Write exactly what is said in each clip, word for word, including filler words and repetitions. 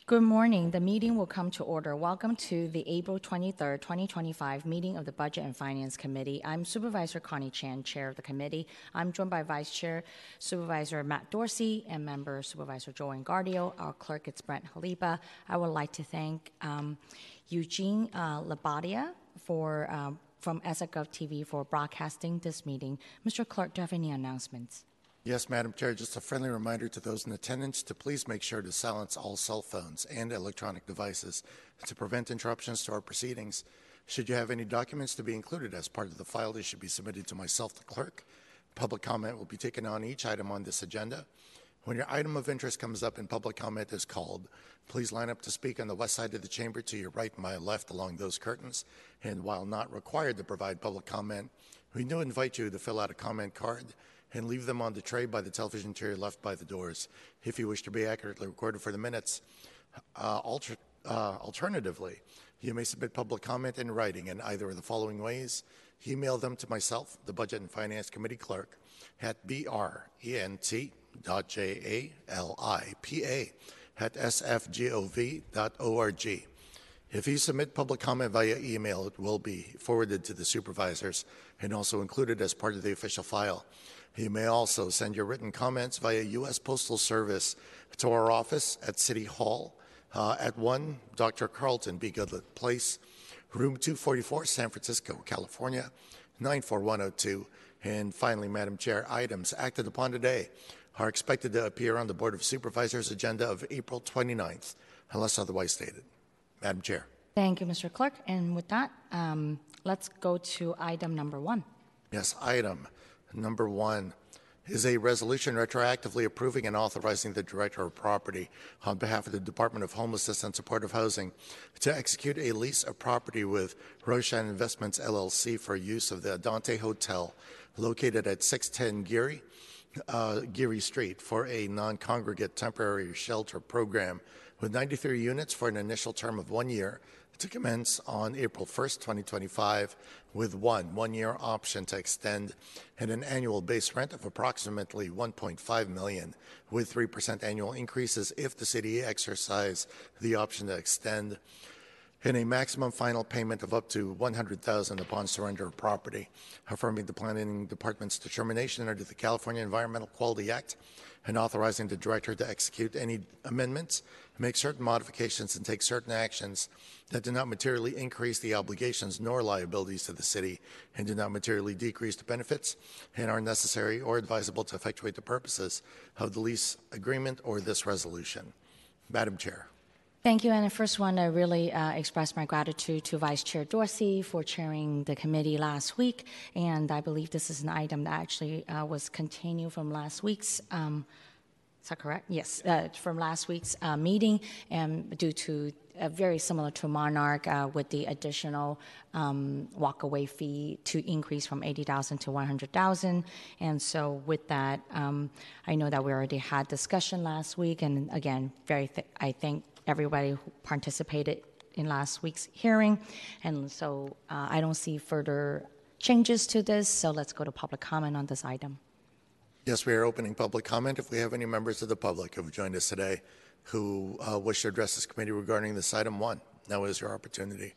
Good morning. The meeting will come to order. Welcome to the April twenty-third, twenty twenty-five meeting of the Budget and Finance Committee. I'm Supervisor Connie Chan, Chair of the committee. I'm joined by Vice Chair Supervisor Matt Dorsey and Member Supervisor Joe Engardio. Our clerk is Brent Halipa. I would like to thank um, Eugene uh, Labadia for um, from S F Gov T V for broadcasting this meeting. Mister Clerk, do you have any announcements? Yes, Madam Chair, just a friendly reminder to those in attendance to please make sure to silence all cell phones and electronic devices to prevent interruptions to our proceedings. Should you have any documents to be included as part of the file, they should be submitted to myself, the clerk. Public comment will be taken on each item on this agenda. When your item of interest comes up and public comment is called, please line up to speak on the west side of the chamber to your right and my left along those curtains. And while not required to provide public comment, we do invite you to fill out a comment card and leave them on the tray by the television to your left by the doors if you wish to be accurately recorded for the minutes. Uh, alter, uh, alternatively, you may submit public comment in writing in either of the following ways. Email them to myself, the Budget and Finance Committee Clerk, at brent dot j a l i p a at s f gov dot org. If you submit public comment via email, it will be forwarded to the supervisors and also included as part of the official file. You may also send your written comments via U S Postal Service to our office at City Hall uh, at one Doctor Carlton B. Goodlett Place, Room two forty-four, San Francisco, California, nine four one oh two. And finally, Madam Chair, items acted upon today are expected to appear on the Board of Supervisors agenda of April twenty-ninth, unless otherwise stated. Madam Chair. Thank you, Mister Clerk. And with that, um, let's go to item number one. Yes, item number one is a resolution retroactively approving and authorizing the Director of Property on behalf of the Department of Homelessness and Supportive Housing to execute a lease of property with Roshan Investments, L L C for use of the Dante Hotel located at six ten Geary, uh, Geary Street for a non-congregate temporary shelter program with ninety-three units for an initial term of one year to commence on April first, twenty twenty-five, with one one-year option to extend and an annual base rent of approximately one point five million dollars with three percent annual increases if the city exercise the option to extend, and a maximum final payment of up to one hundred thousand dollars upon surrender of property, affirming the Planning Department's determination under the California Environmental Quality Act and authorizing the Director to execute any amendments, make certain modifications, and take certain actions that do not materially increase the obligations nor liabilities to the city and do not materially decrease the benefits and are necessary or advisable to effectuate the purposes of the lease agreement or this resolution. Madam Chair. Thank you. And I first want to really uh, express my gratitude to Vice Chair Dorsey for chairing the committee last week. And I believe this is an item that actually uh, was continued from last week's, um, is that correct? Yes, uh, from last week's uh, meeting, and due to uh, very similar to Monarch uh, with the additional um, walkaway fee to increase from eighty thousand dollars to one hundred thousand dollars. And so with that, um, I know that we already had discussion last week. And again, very th- I think everybody who participated in last week's hearing. And so uh, I don't see further changes to this, so let's go to public comment on this item. Yes, we are opening public comment. If we have any members of the public who have joined us today who uh, wish to address this committee regarding this item one, now is your opportunity.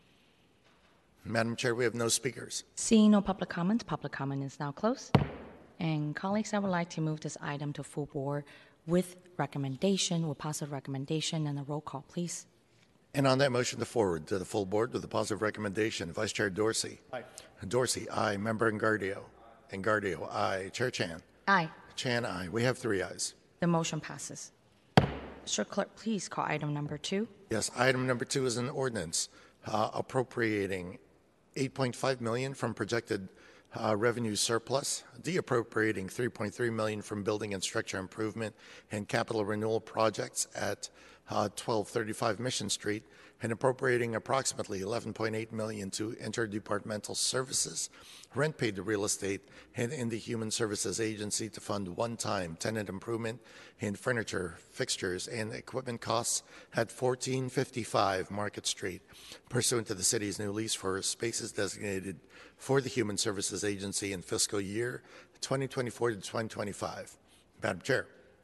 Madam Chair, we have no speakers. Seeing no public comment, public comment is now closed. And colleagues, I would like to move this item to full board with recommendation, with positive recommendation, and a roll call, please. And on that motion to forward to the full board with a positive recommendation, Vice Chair Dorsey. Aye. Dorsey, aye. Member Engardio. Engardio, aye. Chair Chan. Aye. Chan, aye. We have three ayes. The motion passes. Mister Clerk, please call item number two. Yes, item number two is an ordinance uh, appropriating eight point five million dollars from projected Uh, revenue surplus, de-appropriating three point three million dollars from building and structure improvement and capital renewal projects at uh, twelve thirty-five Mission Street, and appropriating approximately eleven point eight million dollars to interdepartmental services, rent paid to real estate, and in the Human Services Agency to fund one-time tenant improvement in furniture, fixtures, and equipment costs at fourteen fifty-five Market Street, pursuant to the city's new lease for spaces designated for the Human Services Agency in fiscal year twenty twenty-four to twenty twenty-five. Madam Chair.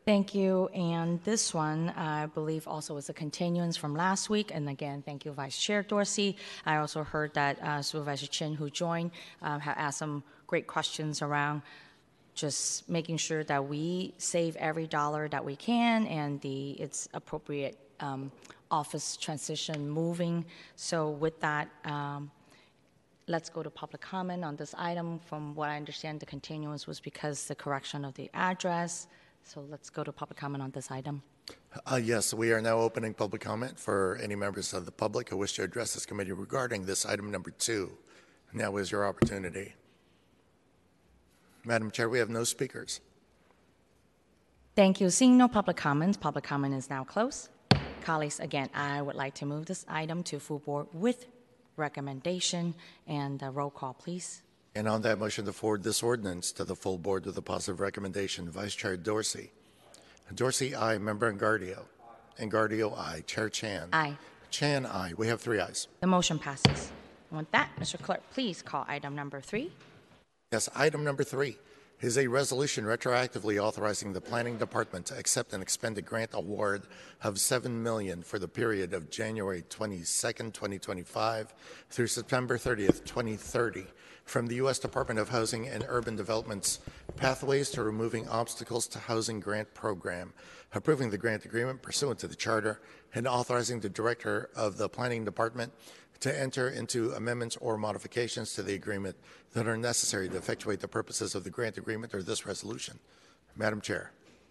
Thank you. And this one, I believe, also is a continuance from last week. And again, thank you, Vice Chair Dorsey. I also heard that uh, Supervisor Chin, who joined, uh, had asked some great questions around just making sure that we save every dollar that we can and the its appropriate um, office transition moving. So with that, um, let's go to public comment on this item. From what I understand, the continuance was because the correction of the address. So let's go to public comment on this item. Uh, yes, we are now opening public comment for any members of the public who wish to address this committee regarding this item number two. Now is your opportunity. Madam Chair, we have no speakers. Thank you. Seeing no public comments, public comment is now closed. Colleagues, again, I would like to move this item to full board with recommendation, and uh, roll call, please. And on that motion to forward this ordinance to the full board with a positive recommendation, Vice Chair Dorsey. Dorsey, aye. Member Engardio. Engardio, aye. Chair Chan. Aye. Chan, aye. We have three ayes. The motion passes. And with that, Mister Clerk, please call item number three. Yes, item number three is a resolution retroactively authorizing the Planning Department to accept an expended grant award of seven million dollars for the period of January twenty-second, twenty twenty-five through September thirtieth, twenty thirty from the U S Department of Housing and Urban Development's Pathways to Removing Obstacles to Housing Grant Program, approving the grant agreement pursuant to the charter and authorizing the Director of the Planning Department to enter into amendments or modifications to the agreement that are necessary to effectuate the purposes of the grant agreement or this resolution. Madam Chair.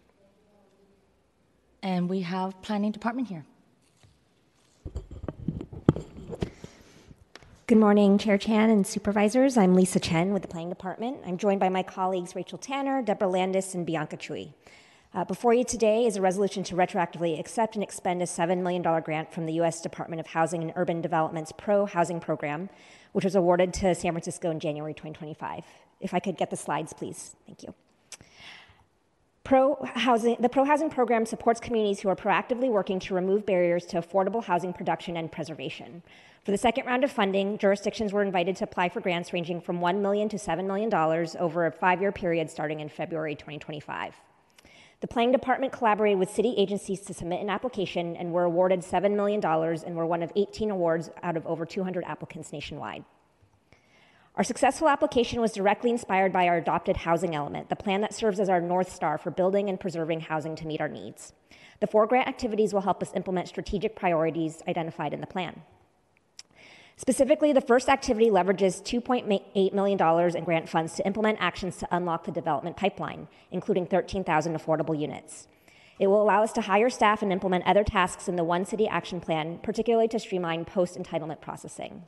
And we have Planning Department here. Good morning, Chair Chan and supervisors. I'm Lisa Chen with the Planning Department. I'm joined by my colleagues Rachel Tanner, Deborah Landis, and Bianca Chui. Uh, before you today is a resolution to retroactively accept and expend a seven million dollars grant from the U S Department of Housing and Urban Development's Pro Housing Program, which was awarded to San Francisco in January twenty twenty-five. If I could get the slides, please. Thank you. Pro housing, the Pro Housing Program supports communities who are proactively working to remove barriers to affordable housing production and preservation. For the second round of funding, jurisdictions were invited to apply for grants ranging from one million dollars to seven million dollars over a five-year period starting in February twenty twenty-five. The Planning Department collaborated with city agencies to submit an application and were awarded seven million dollars and were one of eighteen awards out of over two hundred applicants nationwide. Our successful application was directly inspired by our adopted housing element, the plan that serves as our North Star for building and preserving housing to meet our needs. The four grant activities will help us implement strategic priorities identified in the plan. Specifically, the first activity leverages two point eight million dollars in grant funds to implement actions to unlock the development pipeline, including thirteen thousand affordable units. It will allow us to hire staff and implement other tasks in the One City Action Plan, particularly to streamline post-entitlement processing.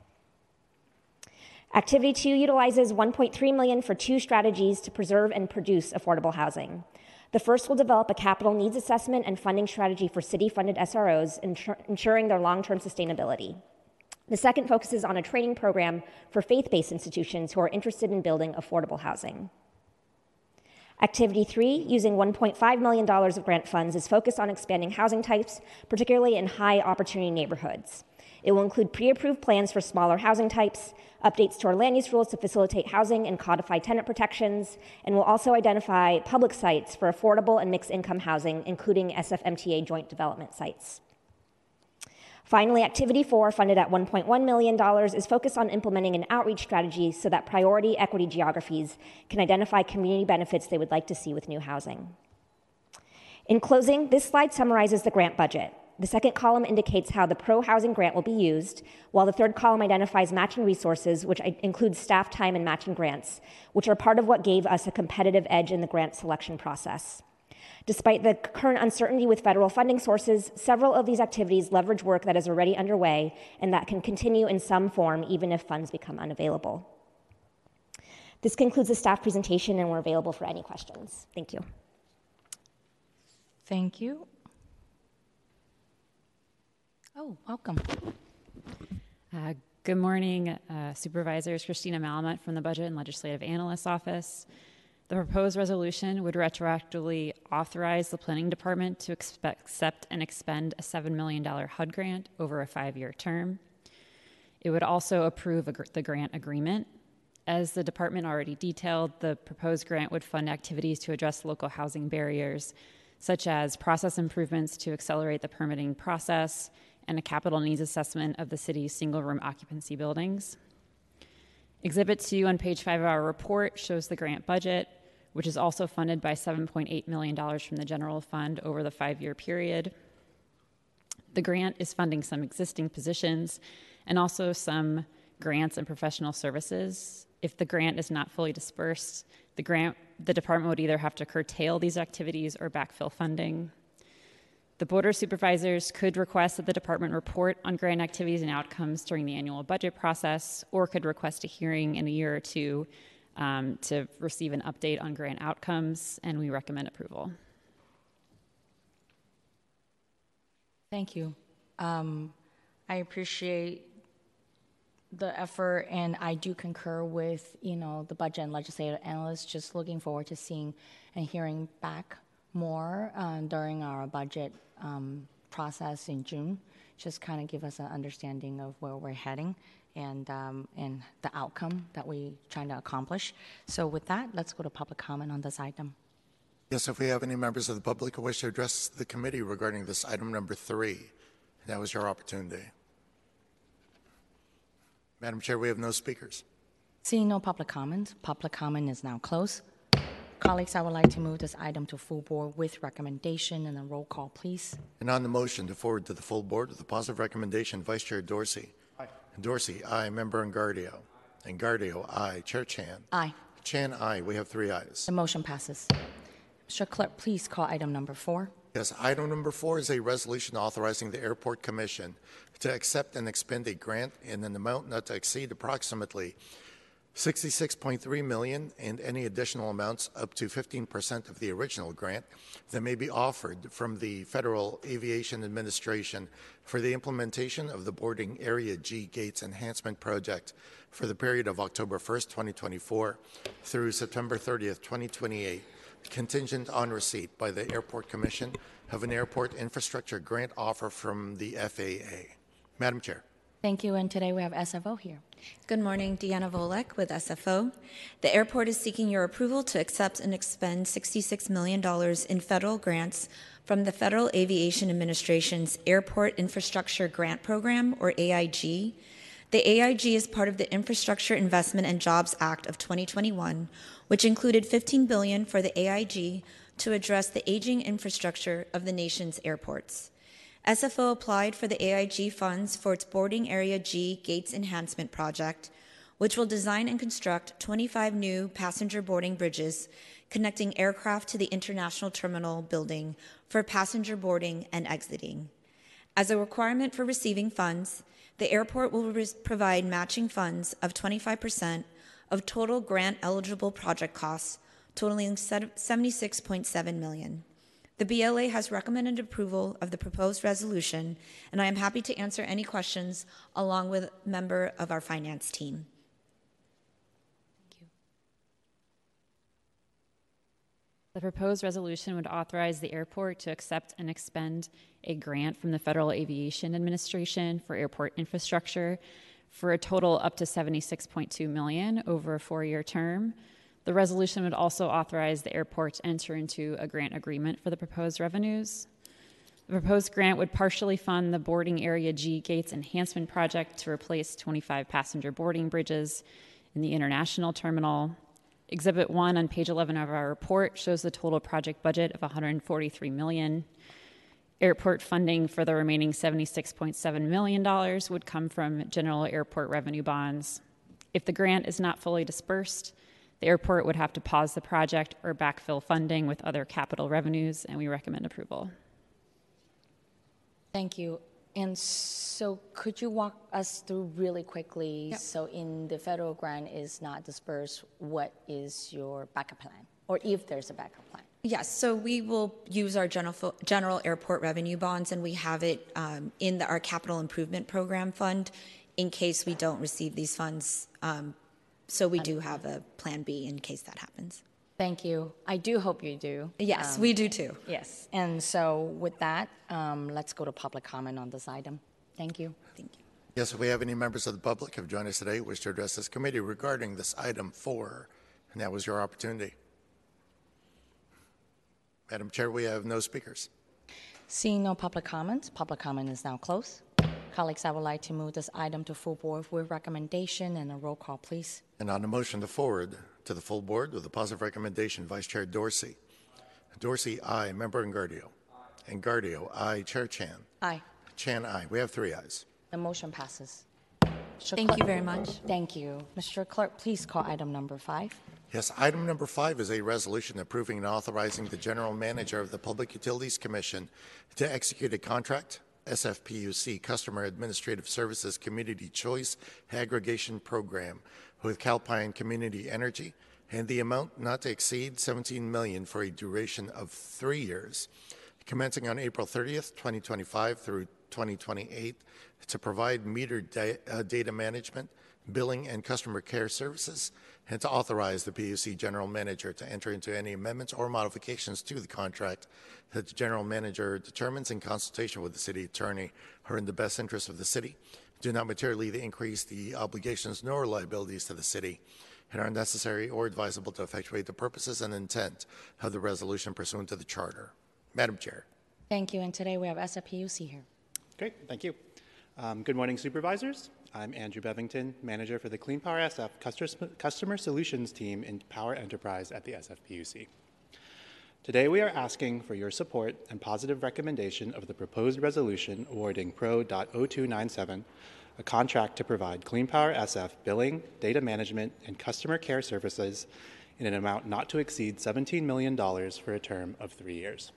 Activity two utilizes one point three million dollars for two strategies to preserve and produce affordable housing. The first will develop a capital needs assessment and funding strategy for city-funded S R Os, ensur- ensuring their long-term sustainability. The second focuses on a training program for faith-based institutions who are interested in building affordable housing. Activity three, using one point five million dollars of grant funds, is focused on expanding housing types, particularly in high-opportunity neighborhoods. It will include pre-approved plans for smaller housing types, updates to our land use rules to facilitate housing and codify tenant protections, and will also identify public sites for affordable and mixed-income housing, including S F M T A joint development sites. Finally, Activity four, funded at one point one million dollars, is focused on implementing an outreach strategy so that priority equity geographies can identify community benefits they would like to see with new housing. In closing, this slide summarizes the grant budget. The second column indicates how the Pro Housing Grant will be used, while the third column identifies matching resources, which includes staff time and matching grants, which are part of what gave us a competitive edge in the grant selection process. Despite the current uncertainty with federal funding sources, several of these activities leverage work that is already underway and that can continue in some form even if funds become unavailable. This concludes the staff presentation, and we're available for any questions. Thank you. Thank you. Oh, welcome. Uh, good morning, uh, Supervisors. Christina Malamet from the Budget and Legislative Analyst's Office. The proposed resolution would retroactively authorize the Planning Department to expect, accept and expend a seven million dollars H U D grant over a five-year term. It would also approve a, the grant agreement. As the department already detailed, the proposed grant would fund activities to address local housing barriers, such as process improvements to accelerate the permitting process and a capital needs assessment of the city's single-room occupancy buildings. Exhibit two on page five of our report shows the grant budget, which is also funded by seven point eight million dollars from the general fund over the five-year period. The grant is funding some existing positions and also some grants and professional services. If the grant is not fully dispersed, the grant, the department would either have to curtail these activities or backfill funding. The Board of Supervisors could request that the department report on grant activities and outcomes during the annual budget process, or could request a hearing in a year or two um, to receive an update on grant outcomes, and we recommend approval. Thank you. Um, I appreciate the effort, and I do concur with, you know, the budget and legislative analysts. Just looking forward to seeing and hearing back more uh, during our budget um, process in June. Just kind of give us an understanding of where we're heading and um, and the outcome that we're trying to accomplish. So with that, let's go to public comment on this item. Yes, if we have any members of the public who wish to address the committee regarding this item number three, that was your opportunity. Madam Chair, we have no speakers. Seeing no public comment, public comment is now closed. Colleagues, I would like to move this item to full board with recommendation, and a roll call, please. And on the motion to forward to the full board with a positive recommendation, Vice Chair Dorsey. Aye. Dorsey, aye. Member Engardio. Engardio, aye. Chair Chan. Aye. Chan, aye. We have three ayes. The motion passes. Mister Clerk, please call item number four. Yes, item number four is a resolution authorizing the Airport Commission to accept and expend a grant in an amount not to exceed approximately sixty-six point three million dollars and any additional amounts up to fifteen percent of the original grant that may be offered from the Federal Aviation Administration for the implementation of the Boarding Area G Gates Enhancement Project for the period of October first, twenty twenty-four through September thirtieth, twenty twenty-eight, contingent on receipt by the Airport Commission of an airport infrastructure grant offer from the F A A. Madam Chair. Thank you, and today we have S F O here. Good morning, Deanna Volek with S F O. The airport is seeking your approval to accept and expend sixty-six million dollars in federal grants from the Federal Aviation Administration's Airport Infrastructure Grant Program, or A I G. The A I G is part of the Infrastructure Investment and Jobs Act of twenty twenty-one, which included fifteen billion dollars for the A I G to address the aging infrastructure of the nation's airports. S F O applied for the A I G funds for its Boarding Area G Gates Enhancement Project, which will design and construct twenty-five new passenger boarding bridges connecting aircraft to the International Terminal building for passenger boarding and exiting. As a requirement for receiving funds, the airport will re- provide matching funds of twenty-five percent of total grant-eligible project costs, totaling seventy-six point seven million dollars. The B L A has recommended approval of the proposed resolution, and I am happy to answer any questions along with a member of our finance team. Thank you. The proposed resolution would authorize the airport to accept and expend a grant from the Federal Aviation Administration for airport infrastructure for a total up to seventy-six point two million dollars over a four-year term. The resolution would also authorize the airport to enter into a grant agreement for the proposed revenues. The proposed grant would partially fund the Boarding Area G Gates Enhancement Project to replace twenty-five passenger boarding bridges in the International Terminal. Exhibit one on page eleven of our report shows the total project budget of one hundred forty-three million dollars. Airport funding for the remaining seventy-six point seven million dollars would come from general airport revenue bonds. If the grant is not fully dispersed, the airport would have to pause the project or backfill funding with other capital revenues, and we recommend approval. Thank you. And so could you walk us through really quickly, Yep. so in the federal grant is not dispersed, what is your backup plan? Or if there's a backup plan? Yes, so we will use our general general airport revenue bonds, and we have it um, in the, our capital improvement program fund in case we don't receive these funds. Um, so we do have a plan B in case that happens. Thank you. I do hope you do. Yes, Um, we do too. Yes. And so with that, um, let's go to public comment on this item. Thank you. Thank you. Yes, if we have any members of the public who have joined us today who wish to address this committee regarding this item four, and that was your opportunity. Madam Chair, we have no speakers. Seeing no public comments, public comment is now closed. Colleagues, I would like to move this item to full board with recommendation and a roll call, please. And on the motion to forward to the full board with a positive recommendation, Vice Chair Dorsey. Dorsey, aye. Member Engardio. Engardio, aye. Chair Chan. Aye. Chan, aye. We have three ayes. The motion passes. Mister Thank Clerk- you very much. Thank you. Mister Clerk, please call item number five. Yes, item number five is a resolution approving and authorizing the General Manager of the Public Utilities Commission to execute a contract, S F P U C, Customer Administrative Services Community Choice Aggregation Program, with Calpine Community Energy, and the amount not to exceed seventeen million dollars for a duration of three years, commencing on April thirtieth, twenty twenty-five through twenty twenty-eight, to provide meter da- uh, data management, billing, and customer care services, and to authorize the P U C General Manager to enter into any amendments or modifications to the contract that the General Manager determines in consultation with the City Attorney are in the best interest of the City, do not materially increase the obligations nor liabilities to the City, and are necessary or advisable to effectuate the purposes and intent of the resolution pursuant to the Charter. Madam Chair. Thank you. And today we have S F P U C here. Great, thank you. Um, good morning, supervisors. I'm Andrew Bevington, manager for the Clean Power S F Customer Solutions team in Power Enterprise at the S F P U C. Today we are asking for your support and positive recommendation of the proposed resolution awarding Pro zero two nine seven a contract to provide Clean Power S F billing, data management, and customer care services in an amount not to exceed seventeen million dollars for a term of three years.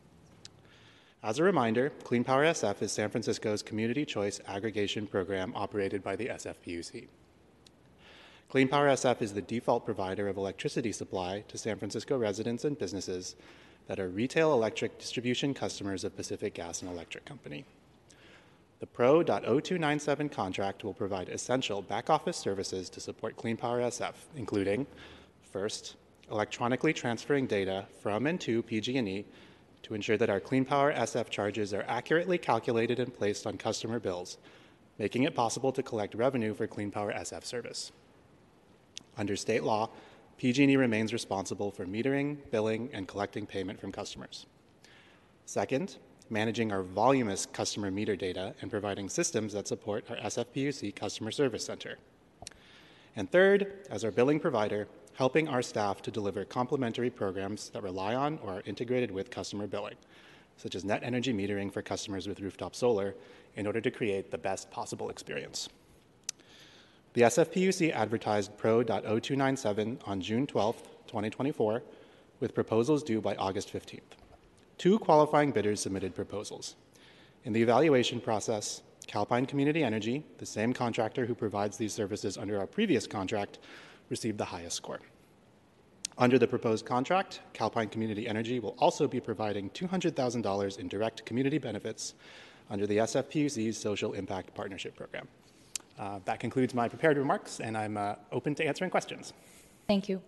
As a reminder, Clean Power S F is San Francisco's community choice aggregation program operated by the S F P U C. Clean Power S F is the default provider of electricity supply to San Francisco residents and businesses that are retail electric distribution customers of Pacific Gas and Electric Company. The Pro zero two nine seven contract will provide essential back-office services to support Clean Power S F, including, first, electronically transferring data from and to P G and E to ensure that our Clean Power S F charges are accurately calculated and placed on customer bills, making it possible to collect revenue for Clean Power S F service. Under state law, P G and E remains responsible for metering, billing, and collecting payment from customers. Second, managing our voluminous customer meter data and providing systems that support our S F P U C Customer Service Center. And third, as our billing provider, helping our staff to deliver complementary programs that rely on or are integrated with customer billing, such as net energy metering for customers with rooftop solar, in order to create the best possible experience. The S F P U C advertised Pro zero two nine seven on June twelfth, twenty twenty-four, with proposals due by August fifteenth. Two qualifying bidders submitted proposals. In the evaluation process, Calpine Community Energy, the same contractor who provides these services under our previous contract, received the highest score. Under the proposed contract, Calpine Community Energy will also be providing two hundred thousand dollars in direct community benefits under the S F P U C's Social Impact Partnership Program. Uh, that concludes my prepared remarks, and I'm uh, open to answering questions. Thank you.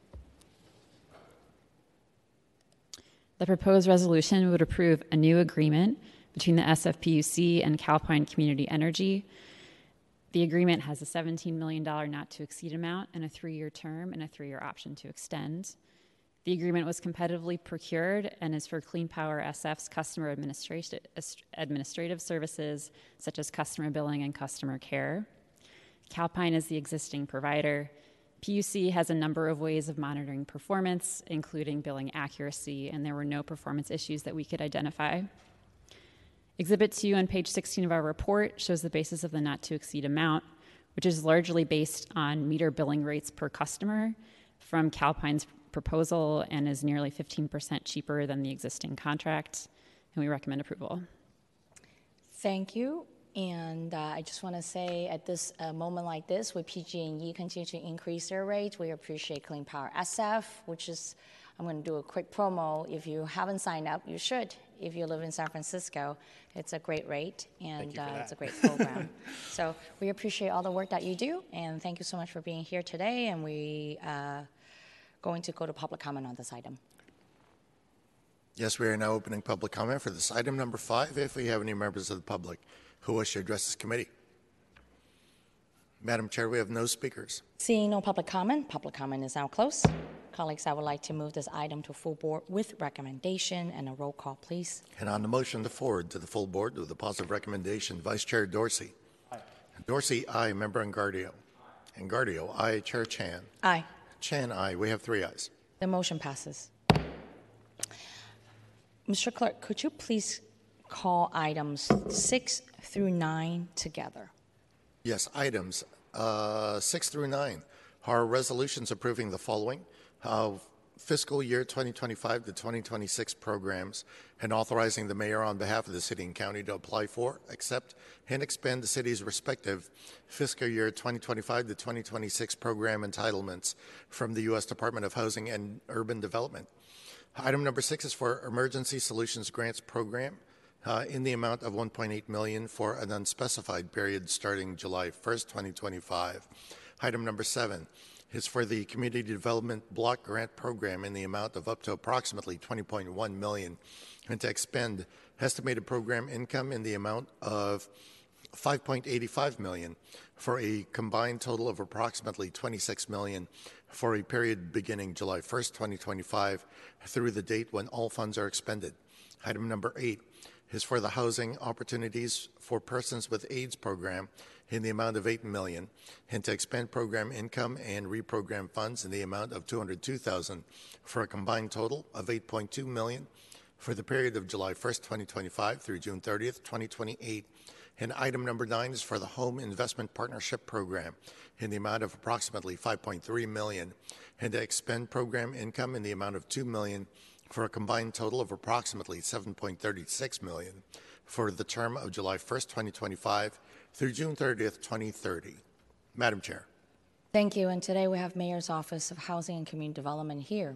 The proposed resolution would approve a new agreement between the S F P U C and Calpine Community Energy. The agreement has a seventeen million dollars not to exceed amount and a three-year term and a three-year option to extend. The agreement was competitively procured and is for Clean Power S F's customer administration, administrative services such as customer billing and customer care. Calpine is the existing provider. P U C has a number of ways of monitoring performance, including billing accuracy, and there were no performance issues that we could identify. Exhibit two on page sixteen of our report shows the basis of the not to exceed amount, which is largely based on meter billing rates per customer from Calpine's proposal and is nearly fifteen percent cheaper than the existing contract, and we recommend approval. Thank you. And uh, I just want to say at this uh, moment like this, with P G and E continue to increase their rates, we appreciate Clean Power S F, which is, I'm going to do a quick promo. If you haven't signed up, you should. If you live in San Francisco, it's a great rate, and uh, it's a great program. So we appreciate all the work that you do, and thank you so much for being here today, and we uh, going to go to public comment on this item. Yes, we are now opening public comment for this item number five, if we have any members of the public who wish to address this committee. Madam Chair, we have no speakers. Seeing no public comment, public comment is now closed. Colleagues, I would like to move this item to full board with recommendation and a roll call, please. And on the motion to forward to the full board with a positive recommendation, Vice Chair Dorsey. Aye. Dorsey, aye. Member Engardio. Aye. Engardio, aye. Chair Chan. Aye. Chan, aye. We have three ayes. The motion passes. Mister Clerk, could you please call items six through nine together? Yes, items uh, six through nine are resolutions approving the following. Uh, fiscal year twenty twenty-five to twenty twenty-six programs and authorizing the mayor on behalf of the city and county to apply for, accept, and expend the city's respective fiscal year twenty twenty-five to twenty twenty-six program entitlements from the U S Department of Housing and Urban Development. Item number six is for Emergency Solutions Grants Program uh, in the amount of one point eight million dollars for an unspecified period starting July first, twenty twenty-five. Item number seven is for the Community Development Block Grant Program in the amount of up to approximately twenty point one million dollars and to expend estimated program income in the amount of five point eight five million dollars for a combined total of approximately twenty-six million dollars for a period beginning July first, twenty twenty-five through the date when all funds are expended. Item number eight is for the Housing Opportunities for Persons with AIDS program in the amount of eight million dollars and to expend program income and reprogram funds in the amount of two hundred two thousand dollars for a combined total of eight point two million dollars for the period of July first, twenty twenty-five through June thirtieth, twenty twenty-eight. And item number nine is for the Home Investment Partnership Program in the amount of approximately five point three million dollars and to expend program income in the amount of two million dollars for a combined total of approximately seven point three six million dollars for the term of July first, twenty twenty-five through June thirtieth, twenty thirty. Madam Chair. Thank you. And today we have Mayor's Office of Housing and Community Development here.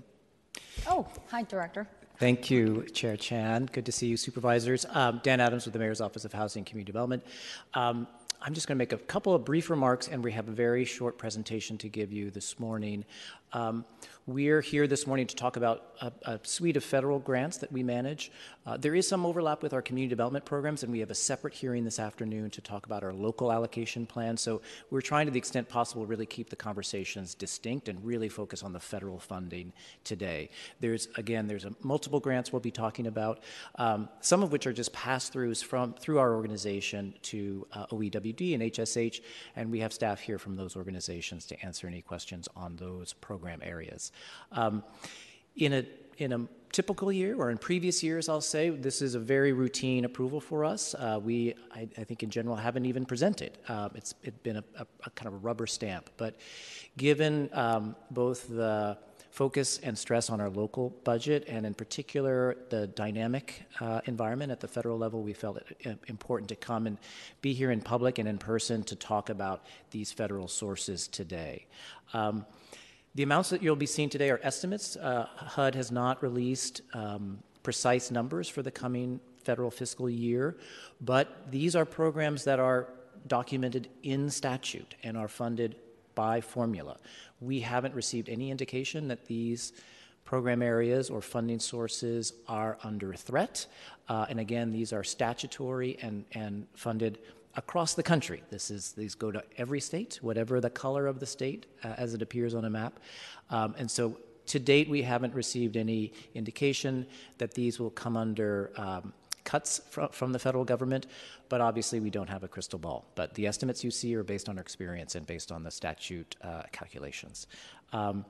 Oh, hi, Director. Thank you, Chair Chan. Good to see you, supervisors. Um, Dan Adams with the Mayor's Office of Housing and Community Development. Um, I'm just going to make a couple of brief remarks, and we have a very short presentation to give you this morning. Um, we're here this morning to talk about a, a suite of federal grants that we manage. Uh, there is some overlap with our community development programs, and we have a separate hearing this afternoon to talk about our local allocation plan. So we're trying to the extent possible really keep the conversations distinct and really focus on the federal funding today. There's, again, there's a, multiple grants we'll be talking about, um, some of which are just pass-throughs from through our organization to uh, O E W D and H S H, and we have staff here from those organizations to answer any questions on those program areas. Um, in a in a typical year, or in previous years, I'll say, this is a very routine approval for us. Uh, we, I, I think in general, haven't even presented. Uh, it's it's been a, a, a kind of a rubber stamp. But given um, both the focus and stress on our local budget, and in particular the dynamic uh, environment at the federal level, we felt it important to come and be here in public and in person to talk about these federal sources today. Um, The amounts that you'll be seeing today are estimates. Uh, H U D has not released um, precise numbers for the coming federal fiscal year, but these are programs that are documented in statute and are funded by formula. We haven't received any indication that these program areas or funding sources are under threat. Uh, and again, these are statutory and, and funded across the country. This is these go to every state, whatever the color of the state uh, as it appears on a map. Um, and so to date, we haven't received any indication that these will come under um, cuts fr from the federal government, but obviously we don't have a crystal ball. But the estimates you see are based on our experience and based on the statute uh, calculations. Um,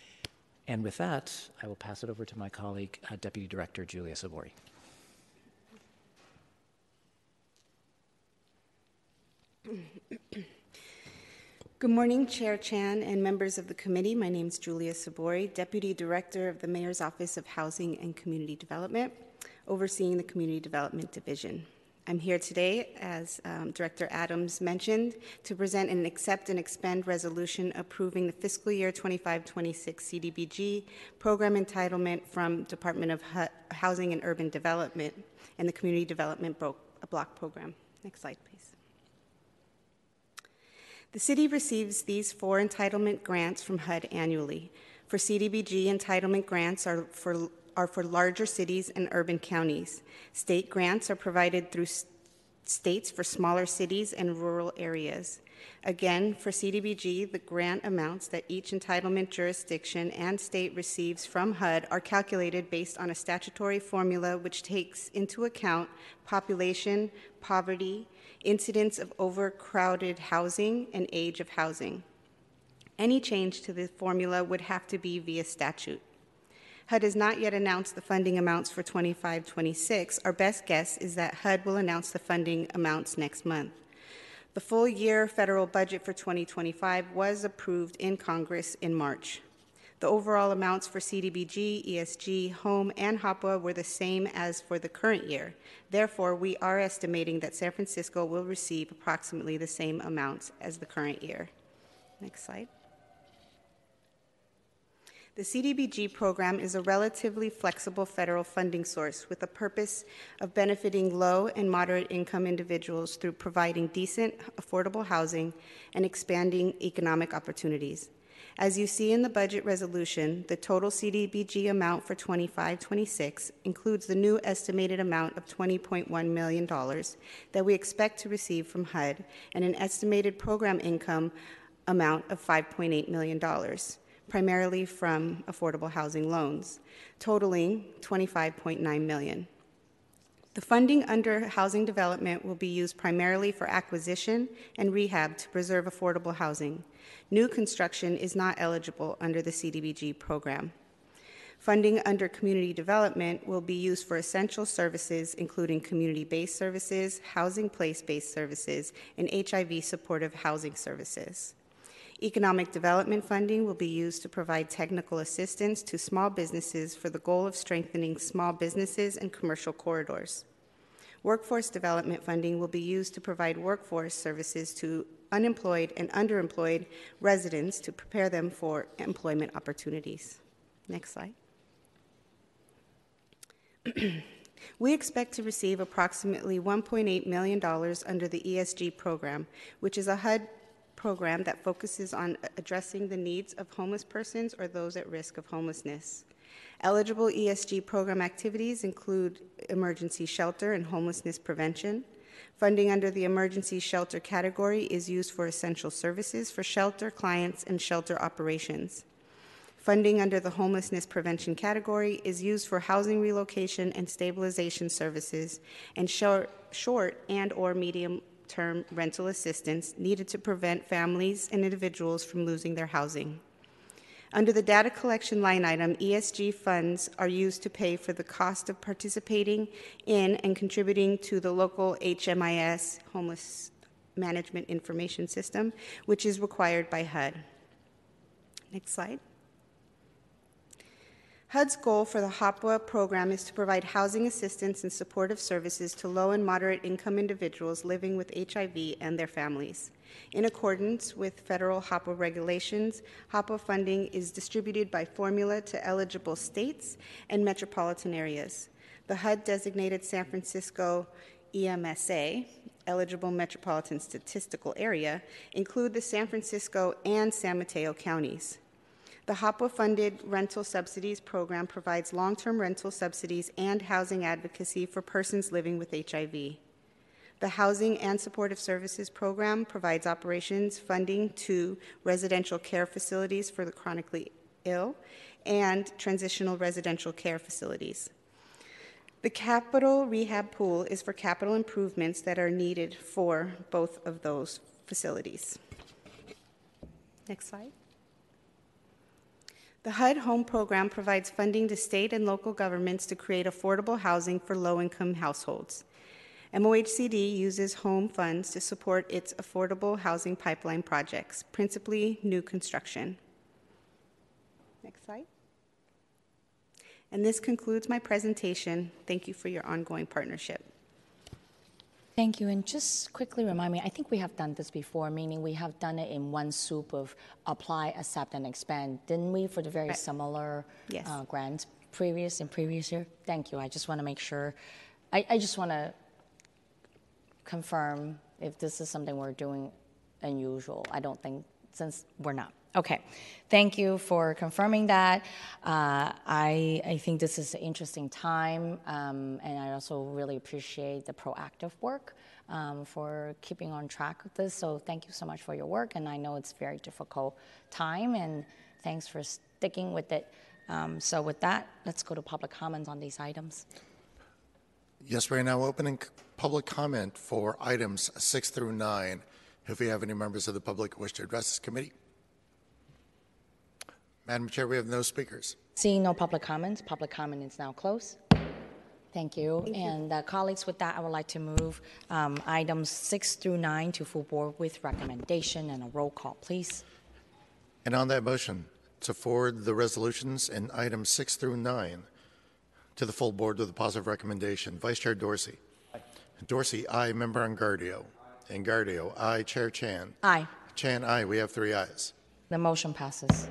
and with that, I will pass it over to my colleague, uh, Deputy Director Julia Sabori. Good morning, Chair Chan and members of the committee. My name is Julia Sabori, Deputy Director of the Mayor's Office of Housing and Community Development, overseeing the Community Development Division. I'm here today, as um, Director Adams mentioned, to present an accept and expend resolution approving the fiscal year twenty-five twenty-six C D B G program entitlement from Department of H Housing and Urban Development and the Community Development Bro Block Program. Next slide, please. The city receives these four entitlement grants from H U D annually. For C D B G, entitlement grants are for, are for larger cities and urban counties. State grants are provided through states for smaller cities and rural areas. Again, for C D B G, the grant amounts that each entitlement jurisdiction and state receives from H U D are calculated based on a statutory formula which takes into account population, poverty, incidence of overcrowded housing, and age of housing. Any change to the formula would have to be via statute. H U D has not yet announced the funding amounts for twenty-five twenty-six. Our best guess is that H U D will announce the funding amounts next month. The full year federal budget for twenty twenty-five was approved in Congress in March. The overall amounts for C D B G, E S G, Home, and H O P W A were the same as for the current year. Therefore, we are estimating that San Francisco will receive approximately the same amounts as the current year. Next slide. The C D B G program is a relatively flexible federal funding source with the purpose of benefiting low and moderate income individuals through providing decent, affordable housing and expanding economic opportunities. As you see in the budget resolution, the total C D B G amount for twenty-five twenty-six includes the new estimated amount of twenty point one million dollars that we expect to receive from H U D and an estimated program income amount of five point eight million dollars. Primarily from affordable housing loans, totaling twenty-five point nine million dollars. The funding under housing development will be used primarily for acquisition and rehab to preserve affordable housing. New construction is not eligible under the C D B G program. Funding under community development will be used for essential services, including community-based services, housing place-based services, and H I V supportive housing services. Economic development funding will be used to provide technical assistance to small businesses for the goal of strengthening small businesses and commercial corridors. Workforce development funding will be used to provide workforce services to unemployed and underemployed residents to prepare them for employment opportunities. Next slide. We expect to receive approximately one point eight million dollars under the E S G program, which is a H U D program that focuses on addressing the needs of homeless persons or those at risk of homelessness. Eligible E S G program activities include emergency shelter and homelessness prevention. Funding under the emergency shelter category is used for essential services for shelter clients and shelter operations. Funding under the homelessness prevention category is used for housing relocation and stabilization services and short, short and or medium term rental assistance needed to prevent families and individuals from losing their housing. Under the data collection line item, E S G funds are used to pay for the cost of participating in and contributing to the local H M I S, Homeless Management Information System, which is required by H U D. Next slide. H U D's goal for the H O P W A program is to provide housing assistance and supportive services to low and moderate income individuals living with H I V and their families. In accordance with federal H O P W A regulations, H O P W A funding is distributed by formula to eligible states and metropolitan areas. The H U D designated San Francisco E M S A, eligible metropolitan statistical area, include the San Francisco and San Mateo counties. The H O P W A-funded rental subsidies program provides long-term rental subsidies and housing advocacy for persons living with H I V. The Housing and Supportive Services program provides operations funding to residential care facilities for the chronically ill and transitional residential care facilities. The capital rehab pool is for capital improvements that are needed for both of those facilities. Next slide. The H U D Home Program provides funding to state and local governments to create affordable housing for low-income households. M O H C D uses home funds to support its affordable housing pipeline projects, principally new construction. Next slide. And this concludes my presentation. Thank you for your ongoing partnership. Thank you. And just quickly remind me, I think we have done this before, meaning we have done it in one swoop of apply, accept, and expand. Didn't we for the very right. similar yes. uh, grants previous in previous year? Thank you. I just want to make sure. I, I just want to confirm if this is something we're doing unusual. I don't think, since we're not. Okay, thank you for confirming that. Uh, I, I think this is an interesting time, um, and I also really appreciate the proactive work um, for keeping on track with this. So thank you so much for your work, and I know it's a very difficult time, and thanks for sticking with it. Um, so with that, let's go to public comments on these items. Yes, we're now opening c- public comment for items six through nine. If we have any members of the public who wish to address this committee. Madam Chair, we have no speakers. Seeing no public comments, public comment is now closed. Thank you. Thank and you. Uh, colleagues, with that, I would like to move um, items six through nine to full board with recommendation and a roll call, please. And on that motion, to forward the resolutions in items six through nine to the full board with a positive recommendation. Vice Chair Dorsey. Aye. Dorsey, aye. Member Engardio. Engardio, aye. Chair Chan. Aye. Chan, aye. We have three ayes. The motion passes.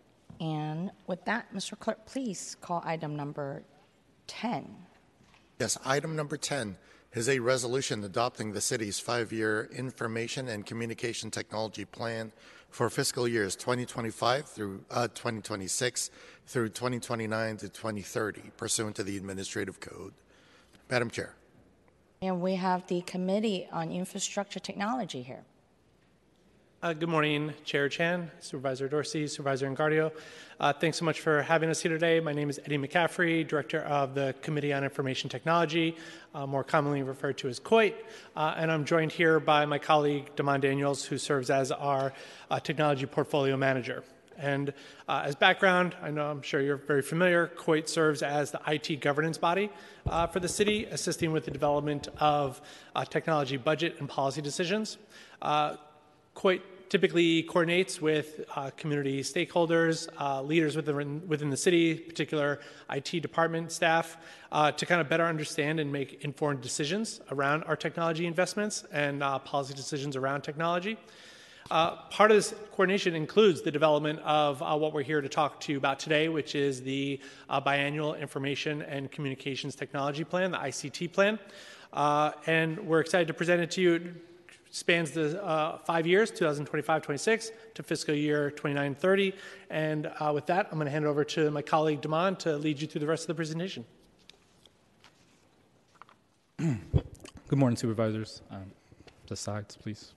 And with that, Mister Clerk, please call item number ten. Yes, item number ten is a resolution adopting the city's five-year information and communication technology plan for fiscal years twenty twenty-five through uh, twenty twenty-six through twenty twenty-nine to twenty thirty, pursuant to the Administrative Code. Madam Chair. And we have the Committee on Infrastructure Technology here. Uh, good morning, Chair Chan, Supervisor Dorsey, Supervisor Engardio. Uh, thanks so much for having us here today. My name is Eddie McCaffrey, Director of the Committee on Information Technology, uh, more commonly referred to as C O I T, uh, and I'm joined here by my colleague, Damon Daniels, who serves as our uh, Technology Portfolio Manager. And uh, as background, I know I'm sure you're very familiar, C O I T serves as the I T governance body uh, for the city, assisting with the development of uh, technology budget and policy decisions. Uh, C O I T typically coordinates with uh, community stakeholders, uh, leaders within, within the city, particular I T department staff, uh, to kind of better understand and make informed decisions around our technology investments and uh, policy decisions around technology. Uh, part of this coordination includes the development of uh, what we're here to talk to you about today, which is the uh, biannual Information and Communications Technology Plan, the I C T plan. Uh, and we're excited to present it to you. Spans the uh, five years, twenty twenty-five twenty-six to fiscal year twenty-nine thirty. And uh, with that, I'm going to hand it over to my colleague, Damon, to lead you through the rest of the presentation. Good morning, supervisors. Um, the sides, please.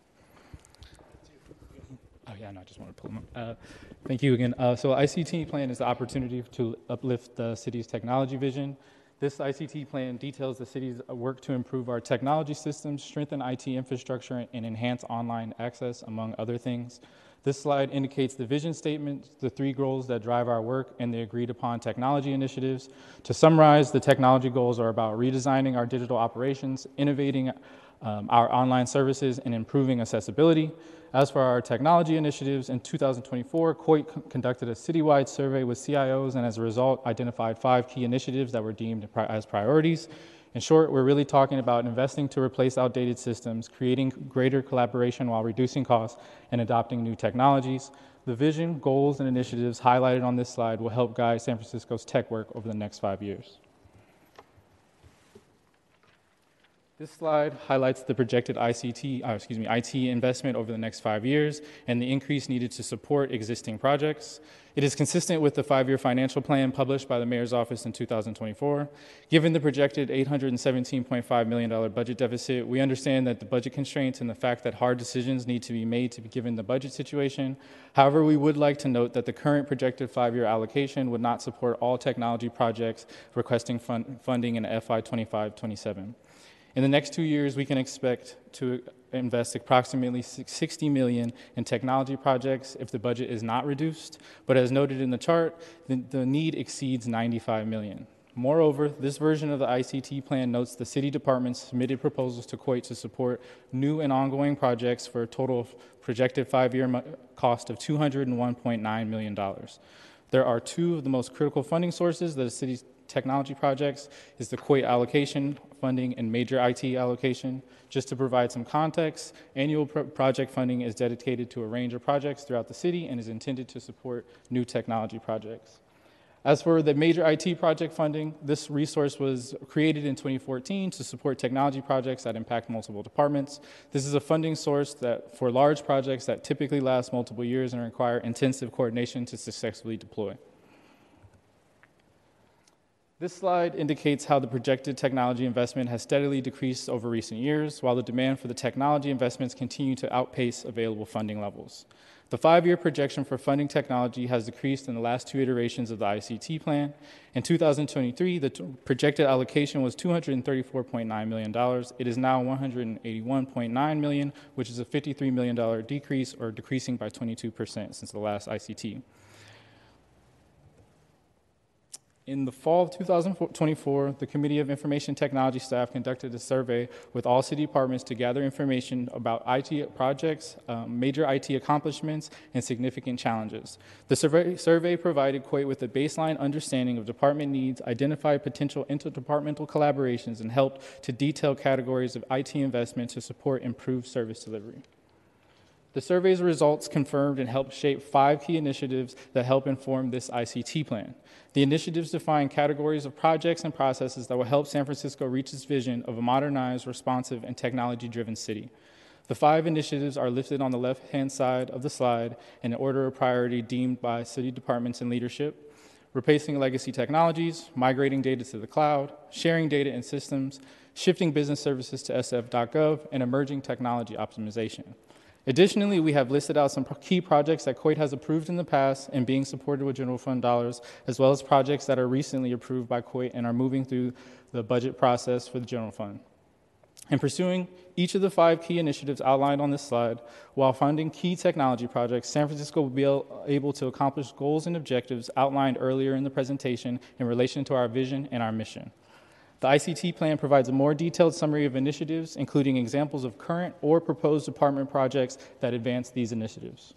Oh, yeah, no, I just want to pull them up. Uh, thank you again. Uh, so I C T plan is the opportunity to uplift the city's technology vision. This I C T plan details the city's work to improve our technology systems, strengthen I T infrastructure, and enhance online access, among other things. This slide indicates the vision statement, the three goals that drive our work, and the agreed upon technology initiatives. To summarize, the technology goals are about redesigning our digital operations, innovating um, our online services, and improving accessibility. As for our technology initiatives, in two thousand twenty-four, C O I T conducted a citywide survey with C I Os and as a result identified five key initiatives that were deemed as priorities. In short, we're really talking about investing to replace outdated systems, creating greater collaboration while reducing costs, and adopting new technologies. The vision, goals, and initiatives highlighted on this slide will help guide San Francisco's tech work over the next five years. This slide highlights the projected I C T, uh, excuse me, I T investment over the next five years and the increase needed to support existing projects. It is consistent with the five-year financial plan published by the Mayor's Office in two thousand twenty-four. Given the projected eight hundred seventeen point five million dollars budget deficit, we understand that the budget constraints and the fact that hard decisions need to be made to be given the budget situation. However, we would like to note that the current projected five-year allocation would not support all technology projects requesting fund funding in F Y twenty-five twenty-seven. In the next two years, we can expect to invest approximately sixty million dollars in technology projects if the budget is not reduced, but as noted in the chart, the, the need exceeds ninety-five million dollars. Moreover, this version of the I C T plan notes the city departments submitted proposals to C O I T to support new and ongoing projects for a total projected five-year cost of two hundred one point nine million dollars. There are two of the most critical funding sources that the city's technology projects is the C O I T allocation funding and major I T allocation. Just to provide some context, annual pro project funding is dedicated to a range of projects throughout the city and is intended to support new technology projects. As for the major I T project funding, this resource was created in twenty fourteen to support technology projects that impact multiple departments. This is a funding source that for large projects that typically last multiple years and require intensive coordination to successfully deploy. This slide indicates how the projected technology investment has steadily decreased over recent years, while the demand for the technology investments continue to outpace available funding levels. The five-year projection for funding technology has decreased in the last two iterations of the I C T plan. In two thousand twenty-three, the t- projected allocation was two hundred thirty-four point nine million dollars. It is now one hundred eighty-one point nine million dollars, which is a fifty-three million dollars decrease, or decreasing by twenty-two percent since the last I C T. In the fall of two thousand twenty-four, the Committee of Information Technology staff conducted a survey with all city departments to gather information about I T projects, um, major I T accomplishments, and significant challenges. The survey, survey provided Coit with a baseline understanding of department needs, identified potential interdepartmental collaborations, and helped to detail categories of I T investment to support improved service delivery. The survey's results confirmed and helped shape five key initiatives that help inform this I C T plan. The initiatives define categories of projects and processes that will help San Francisco reach its vision of a modernized, responsive, and technology-driven city. The five initiatives are listed on the left-hand side of the slide in order of priority deemed by city departments and leadership: replacing legacy technologies, migrating data to the cloud, sharing data and systems, shifting business services to S F dot gov, and emerging technology optimization. Additionally, we have listed out some key projects that Coit has approved in the past and being supported with general fund dollars, as well as projects that are recently approved by Coit and are moving through the budget process for the general fund. In pursuing each of the five key initiatives outlined on this slide, while funding key technology projects, San Francisco will be able to accomplish goals and objectives outlined earlier in the presentation in relation to our vision and our mission. The I C T plan provides a more detailed summary of initiatives, including examples of current or proposed department projects that advance these initiatives.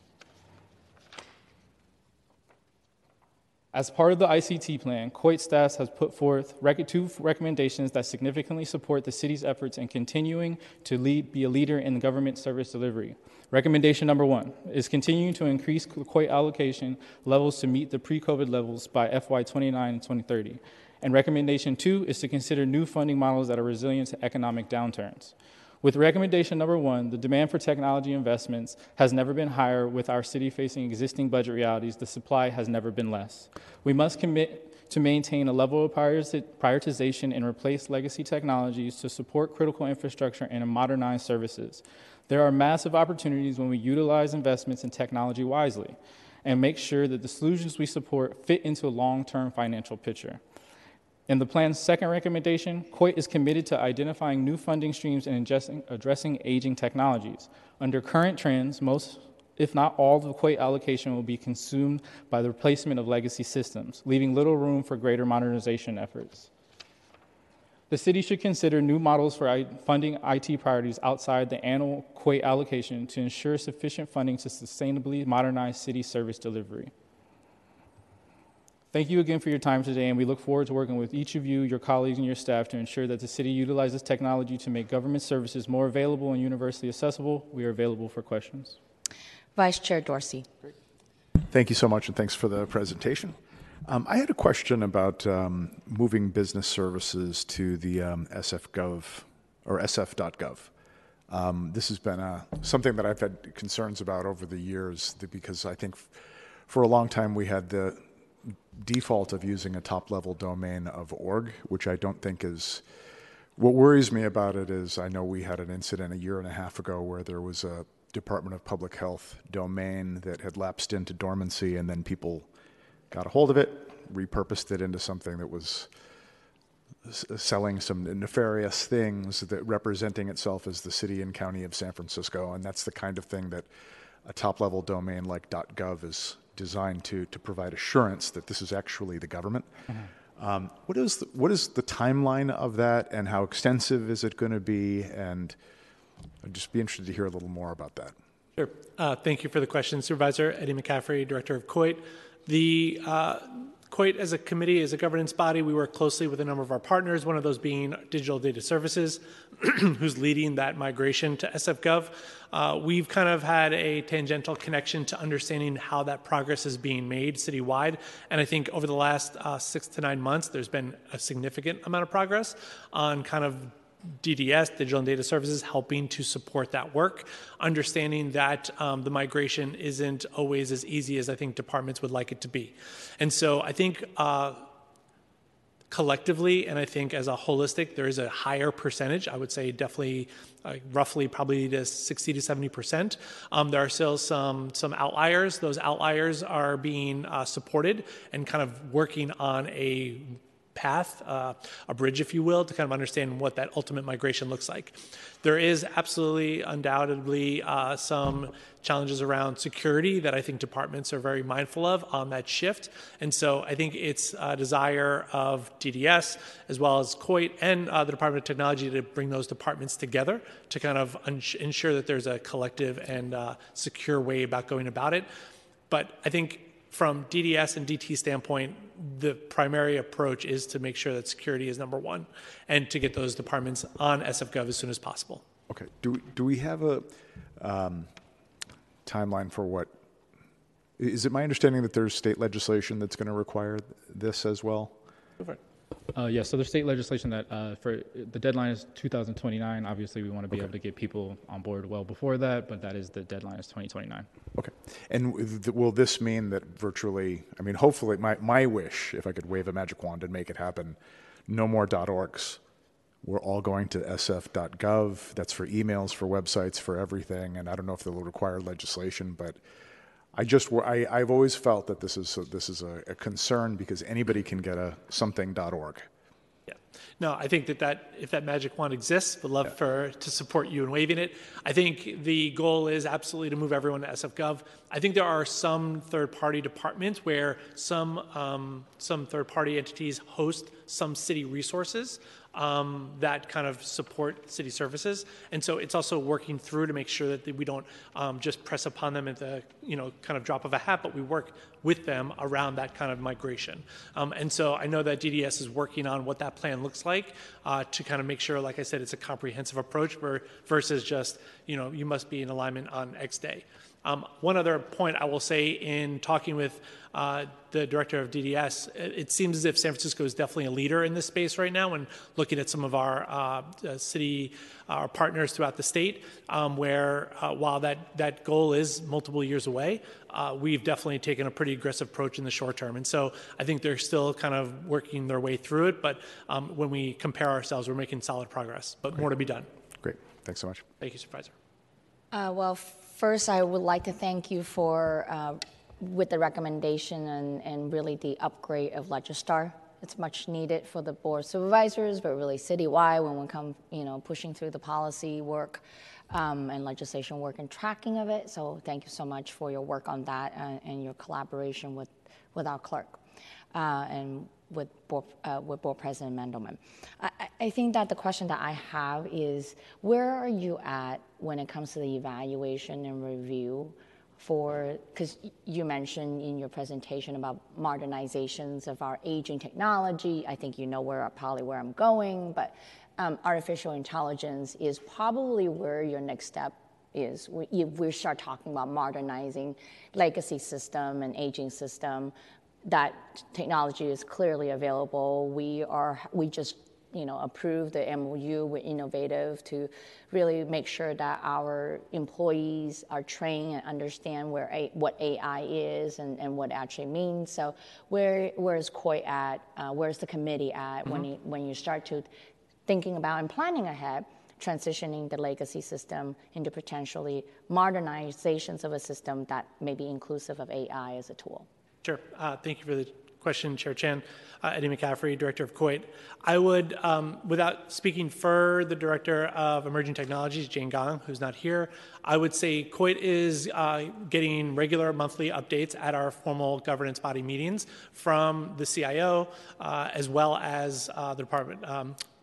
As part of the I C T plan, Coit staff has put forth rec- two recommendations that significantly support the city's efforts in continuing to lead, be a leader in government service delivery. Recommendation number one is continuing to increase Coit allocation levels to meet the pre-COVID levels by F Y twenty-nine and twenty thirty. And recommendation two is to consider new funding models that are resilient to economic downturns. With recommendation number one, the demand for technology investments has never been higher. With our city facing existing budget realities, the supply has never been less. We must commit to maintain a level of prioritization and replace legacy technologies to support critical infrastructure and modernize services. There are massive opportunities when we utilize investments in technology wisely and make sure that the solutions we support fit into a long-term financial picture. In the plan's second recommendation, Coit is committed to identifying new funding streams and addressing aging technologies. Under current trends, most, if not all, of the Coit allocation will be consumed by the replacement of legacy systems, leaving little room for greater modernization efforts. The city should consider new models for funding I T priorities outside the annual Coit allocation to ensure sufficient funding to sustainably modernize city service delivery. Thank you again for your time today, and we look forward to working with each of you, your colleagues, and your staff to ensure that the city utilizes technology to make government services more available and universally accessible. We are available for questions. Vice Chair Dorsey. Great. Thank you so much, and thanks for the presentation. Um, I had a question about um, moving business services to the um, S F Gov or S F dot gov. Um, this has been uh, something that I've had concerns about over the years, because I think f- for a long time we had the default of using a top-level domain of org, which I don't think is... What worries me about it is I know we had an incident a year and a half ago where there was a Department of Public Health domain that had lapsed into dormancy, and then people got a hold of it, repurposed it into something that was s- selling some nefarious things, that representing itself as the city and county of San Francisco, and that's the kind of thing that a top-level domain like .gov is designed to to provide assurance that this is actually the government. Mm-hmm. Um, what is the, what is the timeline of that, and how extensive is it going to be? And I'd just be interested to hear a little more about that. Sure. Uh, thank you for the question, Supervisor. Eddie McCaffrey, Director of Coit. The uh, Coit, as a committee, as a governance body, we work closely with a number of our partners, one of those being Digital Data Services, who's leading that migration to S F Gov. Uh, we've kind of had a tangential connection to understanding how that progress is being made citywide. And I think over the last uh, six to nine months, there's been a significant amount of progress on kind of D D S, Digital and Data Services, helping to support that work, understanding that um, the migration isn't always as easy as I think departments would like it to be. And so I think uh, collectively, and I think as a holistic, there is a higher percentage, I would say definitely uh, roughly probably to sixty to seventy percent. Um, there are still some, some outliers. Those outliers are being uh, supported and kind of working on a path, uh, a bridge, if you will, to kind of understand what that ultimate migration looks like. There is absolutely, undoubtedly, uh, some challenges around security that I think departments are very mindful of on that shift. And so I think it's a desire of D D S, as well as Coit and uh, the Department of Technology, to bring those departments together to kind of ensure that there's a collective and uh, secure way about going about it. But I think from D D S and D T standpoint, the primary approach is to make sure that security is number one and to get those departments on S F Gov as soon as possible. Okay. Do we, do we have a um, timeline for what? Is it my understanding that there's state legislation that's going to require this as well? Go for it. Uh, yes, so there's state legislation that uh, for the deadline is two thousand twenty-nine. Obviously, we want to be Okay. able to get people on board well before that, but that is the deadline is twenty twenty-nine. Okay. And th- will this mean that virtually, I mean, hopefully, my, my wish, if I could wave a magic wand and make it happen, no more .orgs. We're all going to S F dot gov. That's for emails, for websites, for everything. And I don't know if they'll require legislation, but I just, I, I've always felt that this is a, this is a, a concern because anybody can get a something dot org. Yeah. No, I think that, that if that magic wand exists, would love yeah. for to support you in waving it. I think the goal is absolutely to move everyone to S F Gov. I think there are some third-party departments where some um, some third-party entities host some city resources um, that kind of support city services, and so it's also working through to make sure that we don't um, just press upon them at the you know kind of drop of a hat, but we work with them around that kind of migration. Um, and so I know that D D S is working on what that plan looks like uh, to kind of make sure, like I said, it's a comprehensive approach where, versus just, you know, you must be in alignment on X day. Um, one other point I will say in talking with uh, the director of D D S, it, it seems as if San Francisco is definitely a leader in this space right now when looking at some of our uh, uh, city our partners throughout the state, um, where uh, while that, that goal is multiple years away, uh, we've definitely taken a pretty aggressive approach in the short term. And so I think they're still kind of working their way through it, but um, when we compare ourselves, we're making solid progress, but Great. More to be done. Great. Thanks so much. Thank you, Supervisor. Uh, well, first, I would like to thank you for, uh, with the recommendation and, and really the upgrade of Legistar. It's much needed for the board of supervisors, but really citywide when we come, you know, pushing through the policy work um, and legislation work and tracking of it. So thank you so much for your work on that uh, and your collaboration with, with our clerk uh, and with board, uh, with Board President Mendelman. I, I think that the question that I have is, where are you at when it comes to the evaluation and review for, because you mentioned in your presentation about modernizations of our aging technology. I think you know where probably where I'm going, but um, artificial intelligence is probably where your next step is. We, if we start talking about modernizing legacy system and aging system, that technology is clearly available. We are, we just, you know, approved the M O U with Innovative to really make sure that our employees are trained and understand where a, what A I is and, and what it actually means. So where where is Coit at? Uh, where's the committee at mm-hmm. when you, when you start to thinking about and planning ahead, transitioning the legacy system into potentially modernizations of a system that may be inclusive of A I as a tool? Sure. Uh, thank you for the question, Chair Chan. Uh, Eddie McCaffrey, Director of Coit. I would, um, without speaking for the Director of Emerging Technologies, Jane Gong, who's not here, I would say Coit is uh, getting regular monthly updates at our formal governance body meetings from the C I O, uh, as well as uh, the Department, um,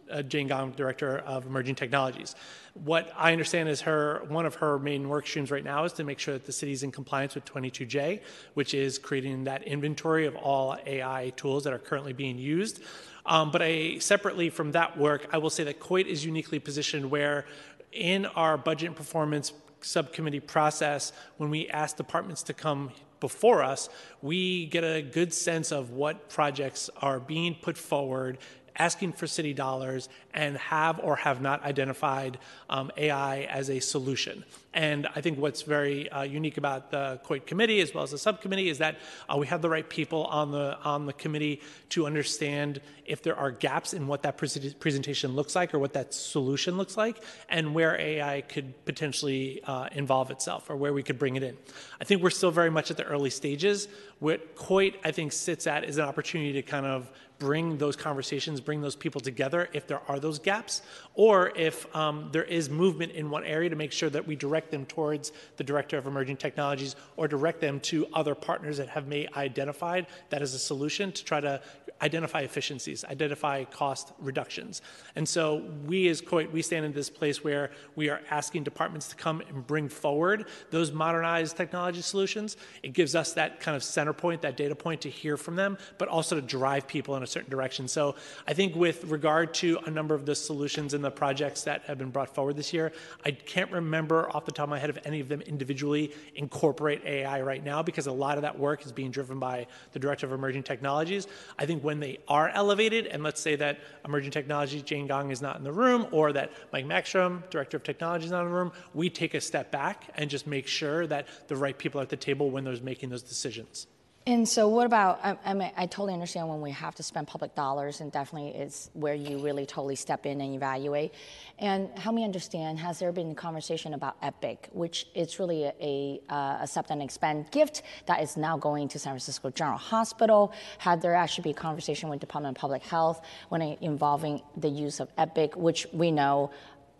uh, Jane Gong, Director of Emerging Technologies. What I understand is her one of her main work streams right now is to make sure that the city is in compliance with twenty-two J, which is creating that inventory of all A I tools that are currently being used. Um, but I, separately from that work, I will say that C O I T is uniquely positioned where in our budget and performance subcommittee process, when we ask departments to come before us, we get a good sense of what projects are being put forward, asking for city dollars, and have or have not identified um, A I as a solution. And I think what's very uh, unique about the C O I T committee as well as the subcommittee is that uh, we have the right people on the on the committee to understand if there are gaps in what that pre- presentation looks like or what that solution looks like, and where A I could potentially uh, involve itself or where we could bring it in. I think we're still very much at the early stages. What C O I T, I think, sits at is an opportunity to kind of bring those conversations, bring those people together if there are those gaps, or if um, there is movement in one area to make sure that we direct them towards the Director of Emerging Technologies or direct them to other partners that have may identified that as a solution to try to identify efficiencies, identify cost reductions. And so we as C O I T, we stand in this place where we are asking departments to come and bring forward those modernized technology solutions. It gives us that kind of center point, that data point to hear from them, but also to drive people in a certain direction. So I think with regard to a number of the solutions and the projects that have been brought forward this year, I can't remember off the top of my head if any of them individually incorporate A I right now, because a lot of that work is being driven by the Director of Emerging Technologies. I think when they are elevated, and let's say that Emerging Technologies, Jane Gong is not in the room, or that Mike Maxstrom, Director of Technology, is not in the room, we take a step back and just make sure that the right people are at the table when they're making those decisions. And so what about, I, I mean, I totally understand when we have to spend public dollars, and definitely it's where you really totally step in and evaluate. And help me understand, has there been a conversation about Epic, which is really a, a uh, accept and expend gift that is now going to San Francisco General Hospital? Had there actually be a conversation with Department of Public Health when it, involving the use of Epic, which we know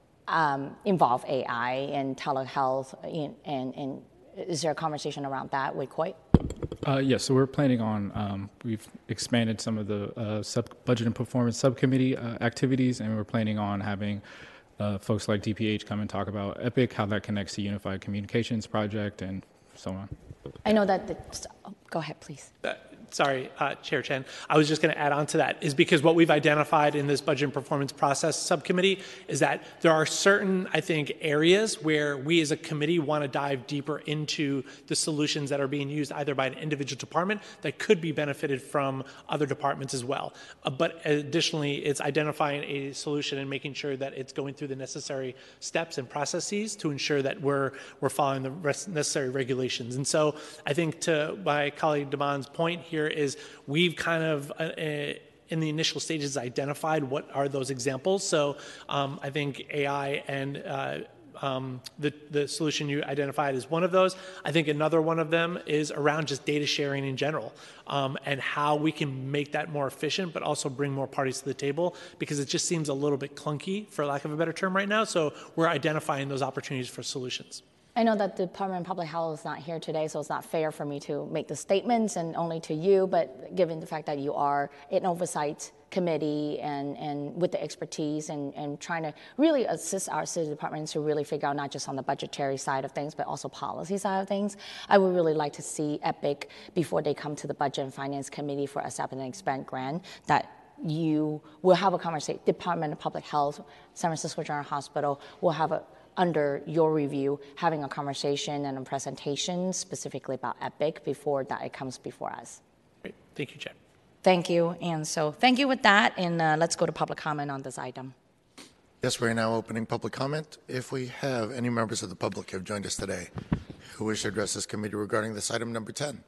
um, involve A I and telehealth, and, and, and is there a conversation around that with C O I T? Uh, yes, so we're planning on, um, we've expanded some of the uh, sub budget and performance subcommittee uh, activities, and we're planning on having uh, folks like D P H come and talk about Epic, how that connects to Unified Communications Project, and so on. I know that, the, oh, go ahead, please. Uh, sorry, uh, Chair Chen, I was just going to add on to that, is because what we've identified in this budget and performance process subcommittee is that there are certain, I think, areas where we as a committee want to dive deeper into the solutions that are being used either by an individual department that could be benefited from other departments as well. Uh, but additionally, it's identifying a solution and making sure that it's going through the necessary steps and processes to ensure that we're, we're following the necessary regulations. And so I think to my colleague Damon's point here is we've kind of uh, uh, in the initial stages identified what are those examples. So um, I think A I and uh, um, the, the solution you identified is one of those. I think another one of them is around just data sharing in general um, and how we can make that more efficient, but also bring more parties to the table, because it just seems a little bit clunky, for lack of a better term, right now. So we're identifying those opportunities for solutions. I know that the Department of Public Health is not here today, so it's not fair for me to make the statements and only to you, but given the fact that you are an oversight committee and, and with the expertise and, and trying to really assist our city departments to really figure out not just on the budgetary side of things, but also policy side of things, I would really like to see Epic before they come to the Budget and Finance Committee for accept and expend grant, that you will have a conversation, Department of Public Health, San Francisco General Hospital will have a under your review, having a conversation and a presentation specifically about Epic before that it comes before us. Great. Thank you, Chair. Thank you. And so thank you with that, and uh, let's go to public comment on this item. Yes, we're now opening public comment. If we have any members of the public who have joined us today who wish to address this committee regarding this item number ten.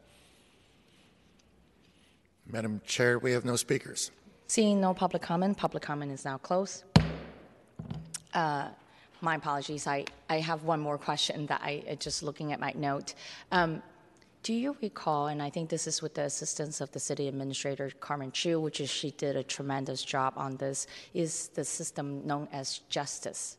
Madam Chair, we have no speakers. Seeing no public comment, public comment is now closed. Uh, My apologies. I, I have one more question that I, just looking at my note. Um, do you recall, and I think this is with the assistance of the city administrator, Carmen Chu, which is she did a tremendous job on this, is the system known as Justice.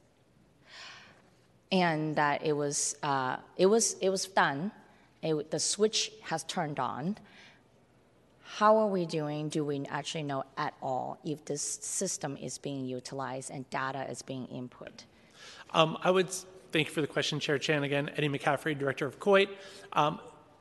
And that it was, uh, it was, it was done. It, the switch has turned on. how are we doing? Do we actually know at all if this system is being utilized and data is being input? Um, I would thank you for the question, Chair Chan. Again, Eddie McCaffrey, Director of C O I T. Um,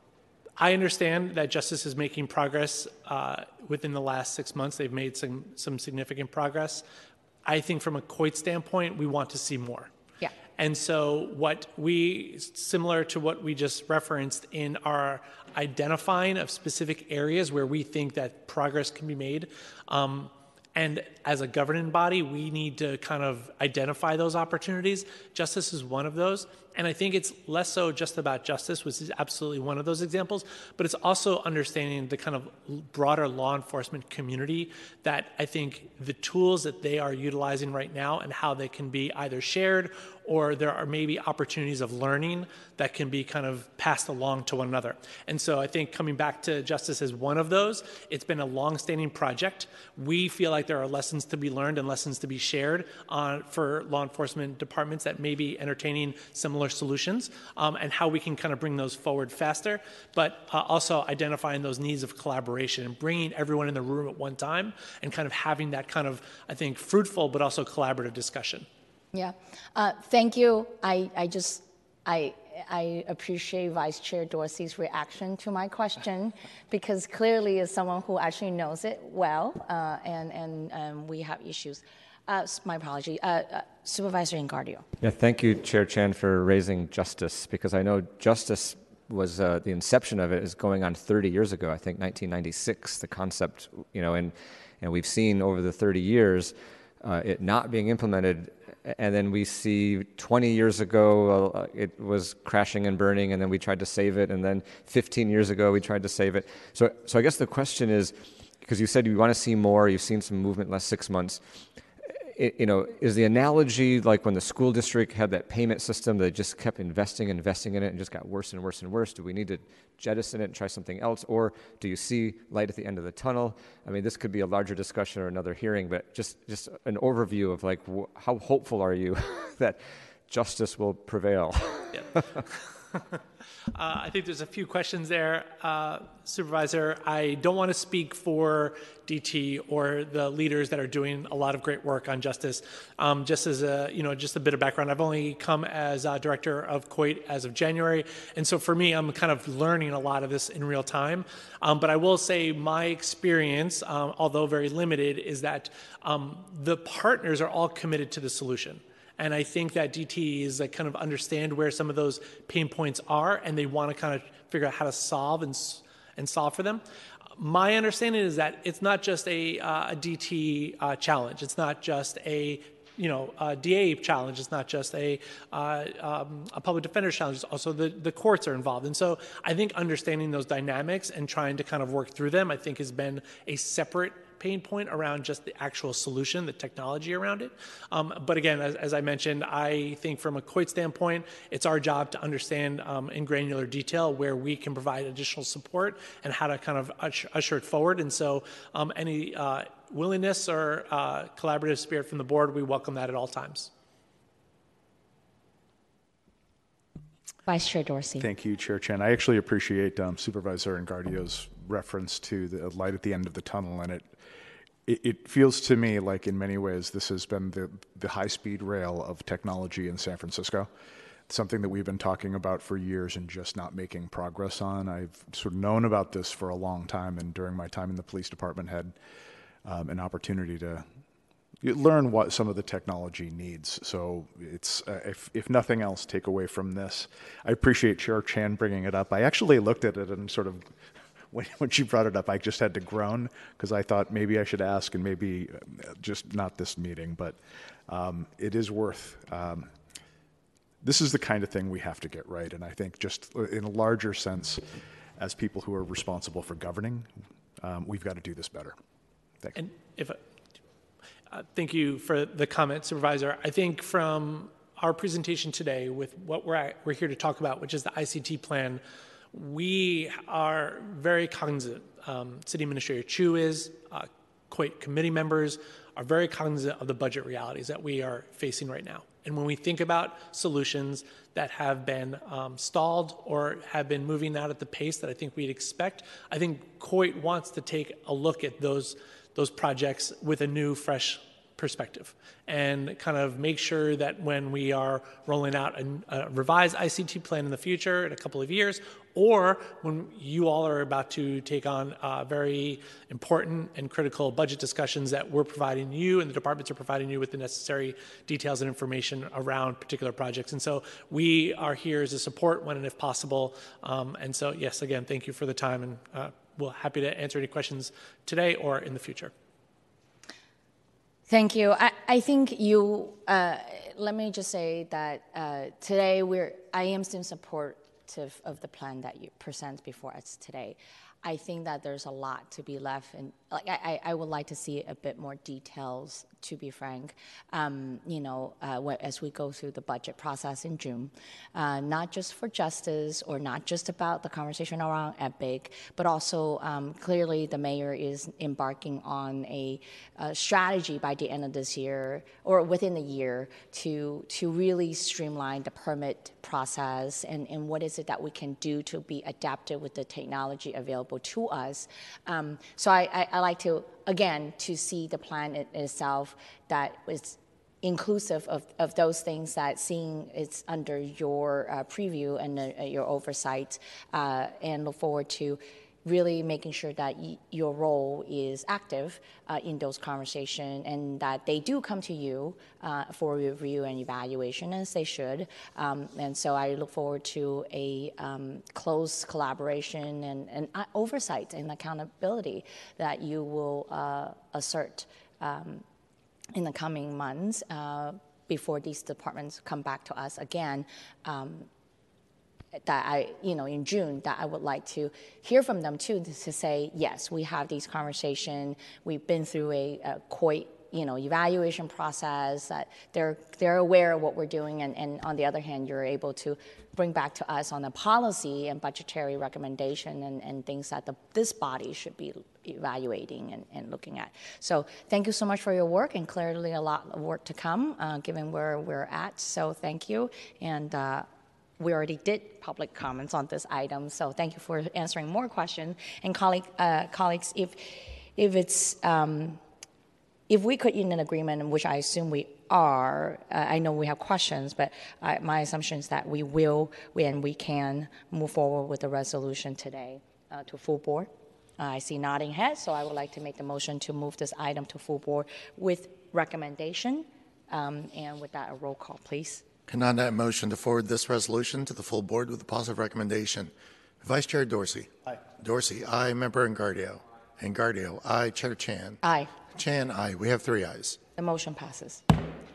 I understand that Justice is making progress uh, within the last six months. They've made some, some significant progress. I think from a C O I T standpoint, we want to see more. Yeah. And so what we, similar to what we just referenced in our identifying of specific areas where we think that progress can be made, um, and as a governing body, we need to kind of identify those opportunities. Justice is one of those. And I think it's less so just about justice, which is absolutely one of those examples, but it's also understanding the kind of broader law enforcement community that I think the tools that they are utilizing right now and how they can be either shared or there are maybe opportunities of learning that can be kind of passed along to one another. And so I think coming back to justice is one of those. It's been a long-standing project. We feel like there are lessons to be learned and lessons to be shared on, for law enforcement departments that may be entertaining similar solutions, um, and how we can kind of bring those forward faster, but uh, also identifying those needs of collaboration and bringing everyone in the room at one time and kind of having that kind of, I think, fruitful but also collaborative discussion. Yeah, uh, thank you. I, I just, I, I appreciate Vice Chair Dorsey's reaction to my question because clearly as someone who actually knows it well, uh, and, and um, we have issues. Uh, my apology. Uh, uh, Supervisor Engardio. Yeah, thank you, Chair Chan, for raising justice, because I know justice was, uh, the inception of it is going on thirty years ago, I think nineteen ninety-six, the concept, you know, and, and we've seen over the thirty years uh, it not being implemented. And then we see twenty years ago, uh, it was crashing and burning, and then we tried to save it. And then fifteen years ago, we tried to save it. So, so I guess the question is, because you said you want to see more, you've seen some movement in the last six months. It, you know, is the analogy like when the school district had that payment system that just kept investing and investing in it and just got worse and worse and worse? Do we need to jettison it and try something else? Or do you see light at the end of the tunnel? I mean, this could be a larger discussion or another hearing, but just, just an overview of like, wh- how hopeful are you that justice will prevail? Yep. Uh, I think there's a few questions there, uh, Supervisor. I don't want to speak for D T or the leaders that are doing a lot of great work on justice. Um, just as a, you know, just a bit of background, I've only come as uh, director of C O I T as of January, and so for me, I'm kind of learning a lot of this in real time. Um, but I will say my experience, um, although very limited, is that um, the partners are all committed to the solution. And I think that D T is like kind of understand where some of those pain points are, and they want to kind of figure out how to solve and and solve for them. My understanding is that it's not just a, uh, a D T uh, challenge. It's not just a you know a D A challenge. It's not just a uh, um, a public defender's challenge. It's also the the courts are involved. And so I think understanding those dynamics and trying to kind of work through them, I think, has been a separate pain point around just the actual solution, the technology around it. Um, but again, as, as I mentioned, I think from a C O I T standpoint, it's our job to understand um, in granular detail where we can provide additional support and how to kind of usher, usher it forward. And so um, any uh, willingness or uh, collaborative spirit from the board, we welcome that at all times. Vice Chair Dorsey. Thank you, Chair Chen. I actually appreciate um, Supervisor Engardio's reference to the light at the end of the tunnel, and it It, it feels to me like in many ways this has been the, the high-speed rail of technology in San Francisco, something that we've been talking about for years and just not making progress on. I've sort of known about this for a long time, and during my time in the police department had um, an opportunity to learn what some of the technology needs. So it's, uh, if, if nothing else, take away from this. I appreciate Chair Chan bringing it up. I actually looked at it and sort of When, when she brought it up, I just had to groan because I thought maybe I should ask, and maybe just not this meeting, but um, it is worth. Um, this is the kind of thing we have to get right, and I think just in a larger sense, as people who are responsible for governing, um, we've got to do this better. Thank you. And if uh, thank you for the comment, Supervisor. I think from our presentation today, with what we're at, we're here to talk about, which is the I C T plan. We are very cognizant, um, City Administrator Chu is, uh, Coit committee members are very cognizant of the budget realities that we are facing right now. And when we think about solutions that have been um, stalled or have been moving out at the pace that I think we'd expect, I think Coit wants to take a look at those, those projects with a new, fresh perspective and kind of make sure that when we are rolling out a, a revised I C T plan in the future in a couple of years, or when you all are about to take on uh, very important and critical budget discussions that we're providing you and the departments are providing you with the necessary details and information around particular projects. And so we are here as a support when and if possible. Um, and so, yes, again, thank you for the time, and uh, we're happy to answer any questions today or in the future. Thank you. I, I think you, uh, let me just say that uh, today we're, I am still supportive of the plan that you present before us today. I think that there's a lot to be left, and like I, I would like to see a bit more details, to be frank, um, you know, uh, as we go through the budget process in June, uh, not just for justice or not just about the conversation around EPIC, but also um, clearly the mayor is embarking on a, a strategy by the end of this year or within the year to, to really streamline the permit process and, and what is it that we can do to be adaptive with the technology available to us. Um, so I, I, I like to, again, to see the plan it, itself that is inclusive of, of those things that seeing it's under your uh, preview and uh, your oversight, uh, and look forward to really making sure that y your role is active uh, in those conversations and that they do come to you uh, for review and evaluation, as they should. Um, and so I look forward to a um, close collaboration and, and uh, oversight and accountability that you will uh, assert um, in the coming months uh, before these departments come back to us again. Um, that I, you know, in June, that I would like to hear from them too, to say, yes, we have these conversations, we've been through a, a Coit, you know, evaluation process, that they're, they're aware of what we're doing, and, and on the other hand, you're able to bring back to us on the policy and budgetary recommendation and, and things that the, this body should be evaluating and, and looking at. So thank you so much for your work, and clearly a lot of work to come, uh, given where we're at, so thank you. And uh, we already did public comments on this item, so thank you for answering more questions. And colleague, uh, colleagues, if if it's um, if we could in an agreement, which I assume we are, uh, I know we have questions, but uh, my assumption is that we will, and we can move forward with the resolution today uh, to full board. Uh, I see nodding heads, so I would like to make the motion to move this item to full board with recommendation. Um, and with that, a roll call, please. And on that motion to forward this resolution to the full board with a positive recommendation, Vice Chair Dorsey. Aye. Dorsey, aye. Member Engardio. Engardio, aye. Chair Chan. Aye. Chan, aye. We have three ayes. The motion passes.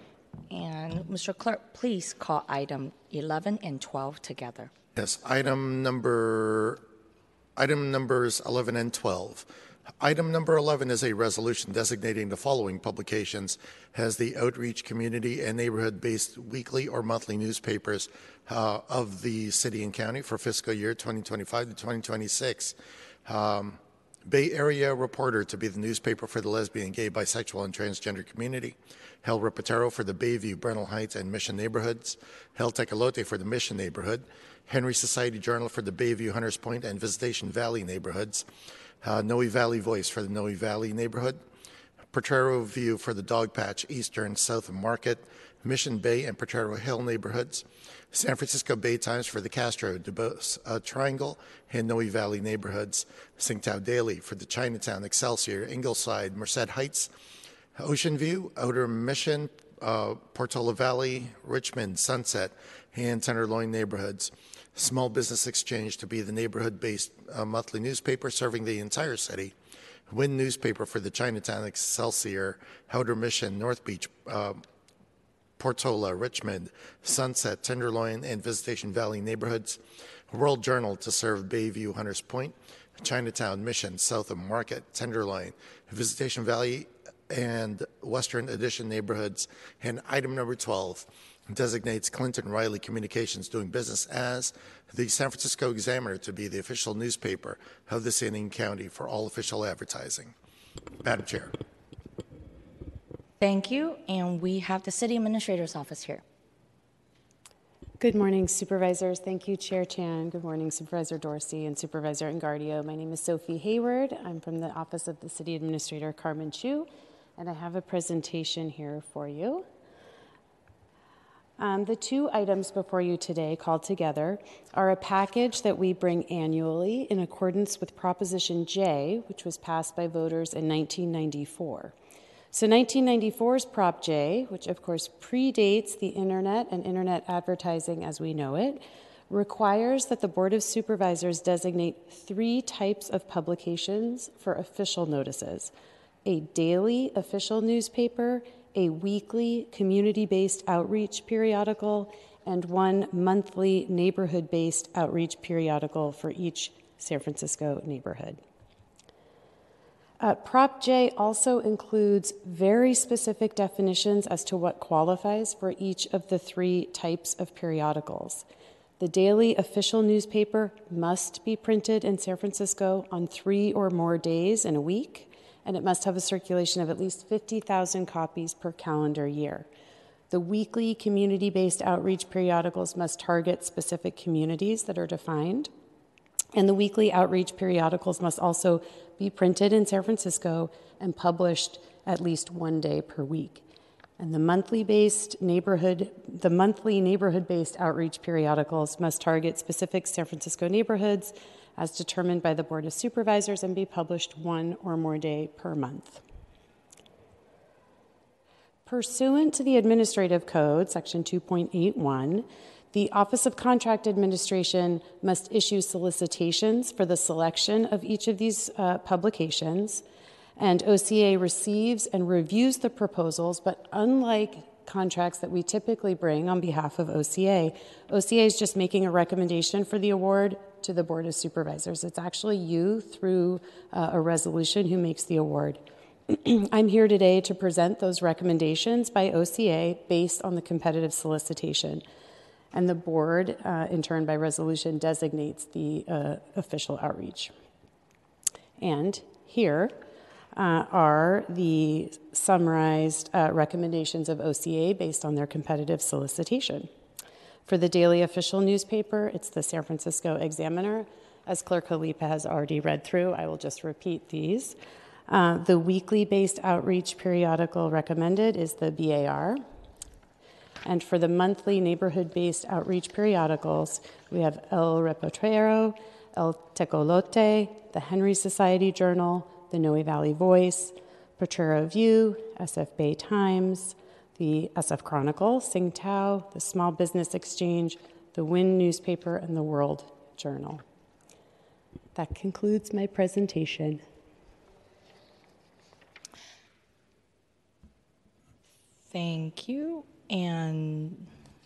And Mister Clerk, please call item eleven and twelve together. Yes, item number, item numbers eleven and twelve. Item number eleven is a resolution designating the following publications as the outreach, community, and neighborhood-based weekly or monthly newspapers uh, of the city and county for fiscal year twenty twenty-five to twenty twenty-six. Um, Bay Area Reporter to be the newspaper for the lesbian, gay, bisexual, and transgender community. El Reportero for the Bayview, Brennell Heights, and Mission neighborhoods. El Tecolote for the Mission neighborhood. Henry Society Journal for the Bayview, Hunters Point, and Visitation Valley neighborhoods. Uh, Noe Valley Voice for the Noe Valley neighborhood. Potrero View for the Dogpatch, Eastern, South of Market, Mission Bay, and Potrero Hill neighborhoods. San Francisco Bay Times for the Castro, Dubose uh, Triangle, and Noe Valley neighborhoods. Tsingtao Daily for the Chinatown, Excelsior, Ingleside, Merced Heights, Ocean View, Outer Mission, uh, Portola Valley, Richmond, Sunset, and Tenderloin neighborhoods. Small Business Exchange to be the neighborhood-based uh, monthly newspaper serving the entire city. Win newspaper for the Chinatown, Excelsior, Outer Mission, North Beach, uh, Portola, Richmond, Sunset, Tenderloin, and Visitation Valley neighborhoods. World Journal to serve Bayview, Hunters Point, Chinatown, Mission, South of Market, Tenderloin, Visitation Valley, and Western Addition neighborhoods. And item number twelve designates Clinton Riley Communications doing business as the San Francisco Examiner to be the official newspaper of the San Diego County for all official advertising. Madam Chair. Thank you. And we have the City Administrator's Office here. Good morning, Supervisors. Thank you, Chair Chan. Good morning, Supervisor Dorsey and Supervisor Engardio. My name is Sophie Hayward. I'm from the Office of the City Administrator, Carmen Chu, and I have a presentation here for you. Um, the two items before you today, called together, are a package that we bring annually in accordance with Proposition J, which was passed by voters in nineteen ninety-four. So nineteen ninety-four's Prop J, which of course predates the internet and internet advertising as we know it, requires that the Board of Supervisors designate three types of publications for official notices: a daily official newspaper, a weekly community-based outreach periodical, and one monthly neighborhood-based outreach periodical for each San Francisco neighborhood. Uh, Prop J also includes very specific definitions as to what qualifies for each of the three types of periodicals. The daily official newspaper must be printed in San Francisco on three or more days in a week, and it must have a circulation of at least fifty thousand copies per calendar year. The weekly community-based outreach periodicals must target specific communities that are defined, and the weekly outreach periodicals must also be printed in San Francisco and published at least one day per week. And the monthly-based neighborhood, the monthly neighborhood-based outreach periodicals must target specific San Francisco neighborhoods as determined by the Board of Supervisors and be published one or more day per month. Pursuant to the Administrative Code, Section two point eight one, the Office of Contract Administration must issue solicitations for the selection of each of these uh, publications, and O C A receives and reviews the proposals, but unlike contracts that we typically bring on behalf of O C A, O C A is just making a recommendation for the award to the Board of Supervisors. It's actually you, through uh, a resolution, who makes the award. I'm here today to present those recommendations by O C A based on the competitive solicitation. And the board, uh, in turn, by resolution, designates the uh, official outreach. And here uh, are the summarized uh, recommendations of O C A based on their competitive solicitation. For the daily official newspaper, it's the San Francisco Examiner. As Clerk Halipa has already read through, I will just repeat these. Uh, the weekly-based outreach periodical recommended is the B A R. And for the monthly neighborhood-based outreach periodicals, we have El Reportero, El Tecolote, the Henry Society Journal, the Noe Valley Voice, Potrero View, S F Bay Times, the S F Chronicle, Tsingtao, the Small Business Exchange, the Win Newspaper, and the World Journal. That concludes my presentation. Thank you. And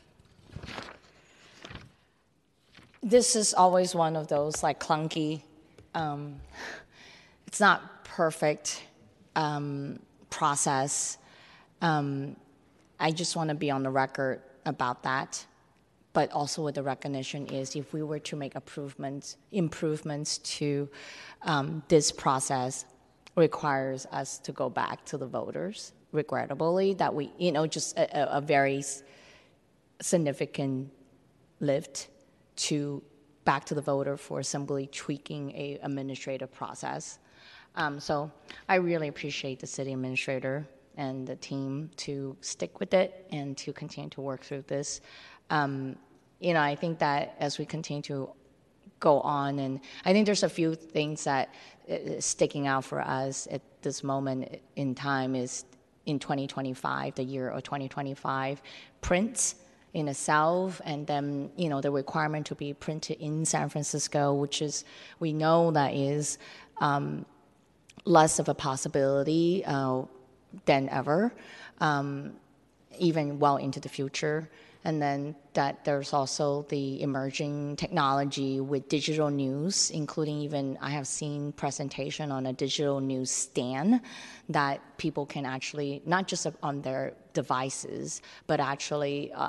this is always one of those like clunky, um, it's not perfect um, process. Um, I just want to be on the record about that. But also with the recognition is if we were to make improvements, improvements to um, this process requires us to go back to the voters. Regrettably, that we, you know, just a, a very significant lift to back to the voter for simply tweaking a administrative process. Um, so I really appreciate the city administrator and the team to stick with it and to continue to work through this. Um, you know, I think that as we continue to go on, and I think there's a few things that is sticking out for us at this moment in time is in twenty twenty-five, the year of twenty twenty-five, prints in itself, and then, you know, the requirement to be printed in San Francisco, which is, we know that is um, less of a possibility uh, than ever, um, even well into the future. And then that there's also the emerging technology with digital news, including even I have seen presentation on a digital news stand that people can actually, not just on their devices, but actually uh,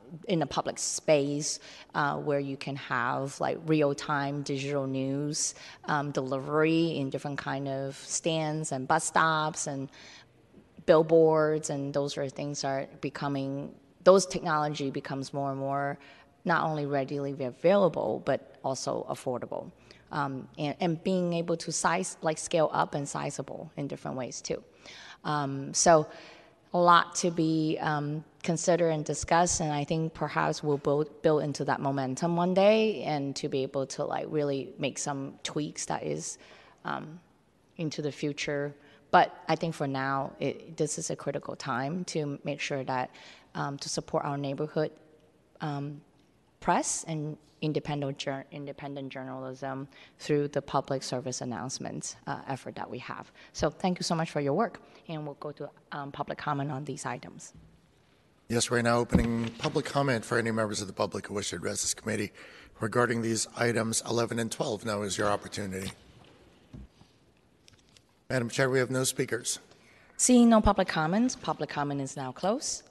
in a public space uh, where you can have like real-time digital news um, delivery in different kind of stands and bus stops and billboards, and those sort of things are becoming, those technology becomes more and more not only readily available, but also affordable. Um, and, and being able to size, like scale up and sizable in different ways too. Um, so a lot to be um, considered and discussed, and I think perhaps we'll build, build into that momentum one day, and to be able to like really make some tweaks that is um, into the future. But I think for now, it, this is a critical time to make sure that um, to support our neighborhood um, press and independent jur- independent journalism through the public service announcements uh, effort that we have. So thank you so much for your work, and we'll go to um, public comment on these items. Yes, we're now opening public comment for any members of the public who wish to address this committee regarding these items eleven and twelve. Now is your opportunity. Madam Chair, we have no speakers. Seeing no public comments, public comment is now closed.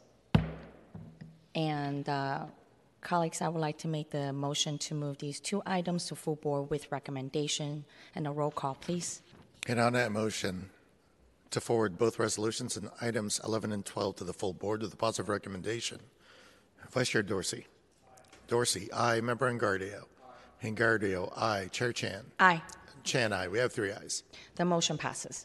And uh, colleagues, I would like to make the motion to move these two items to full board with recommendation, and a roll call, please. And on that motion, to forward both resolutions and items eleven and twelve to the full board with a positive recommendation, Vice Chair Dorsey. Dorsey, aye. Member Engardio. Engardio, aye. Chair Chan. Aye. Chan, aye. We have three ayes. The motion passes.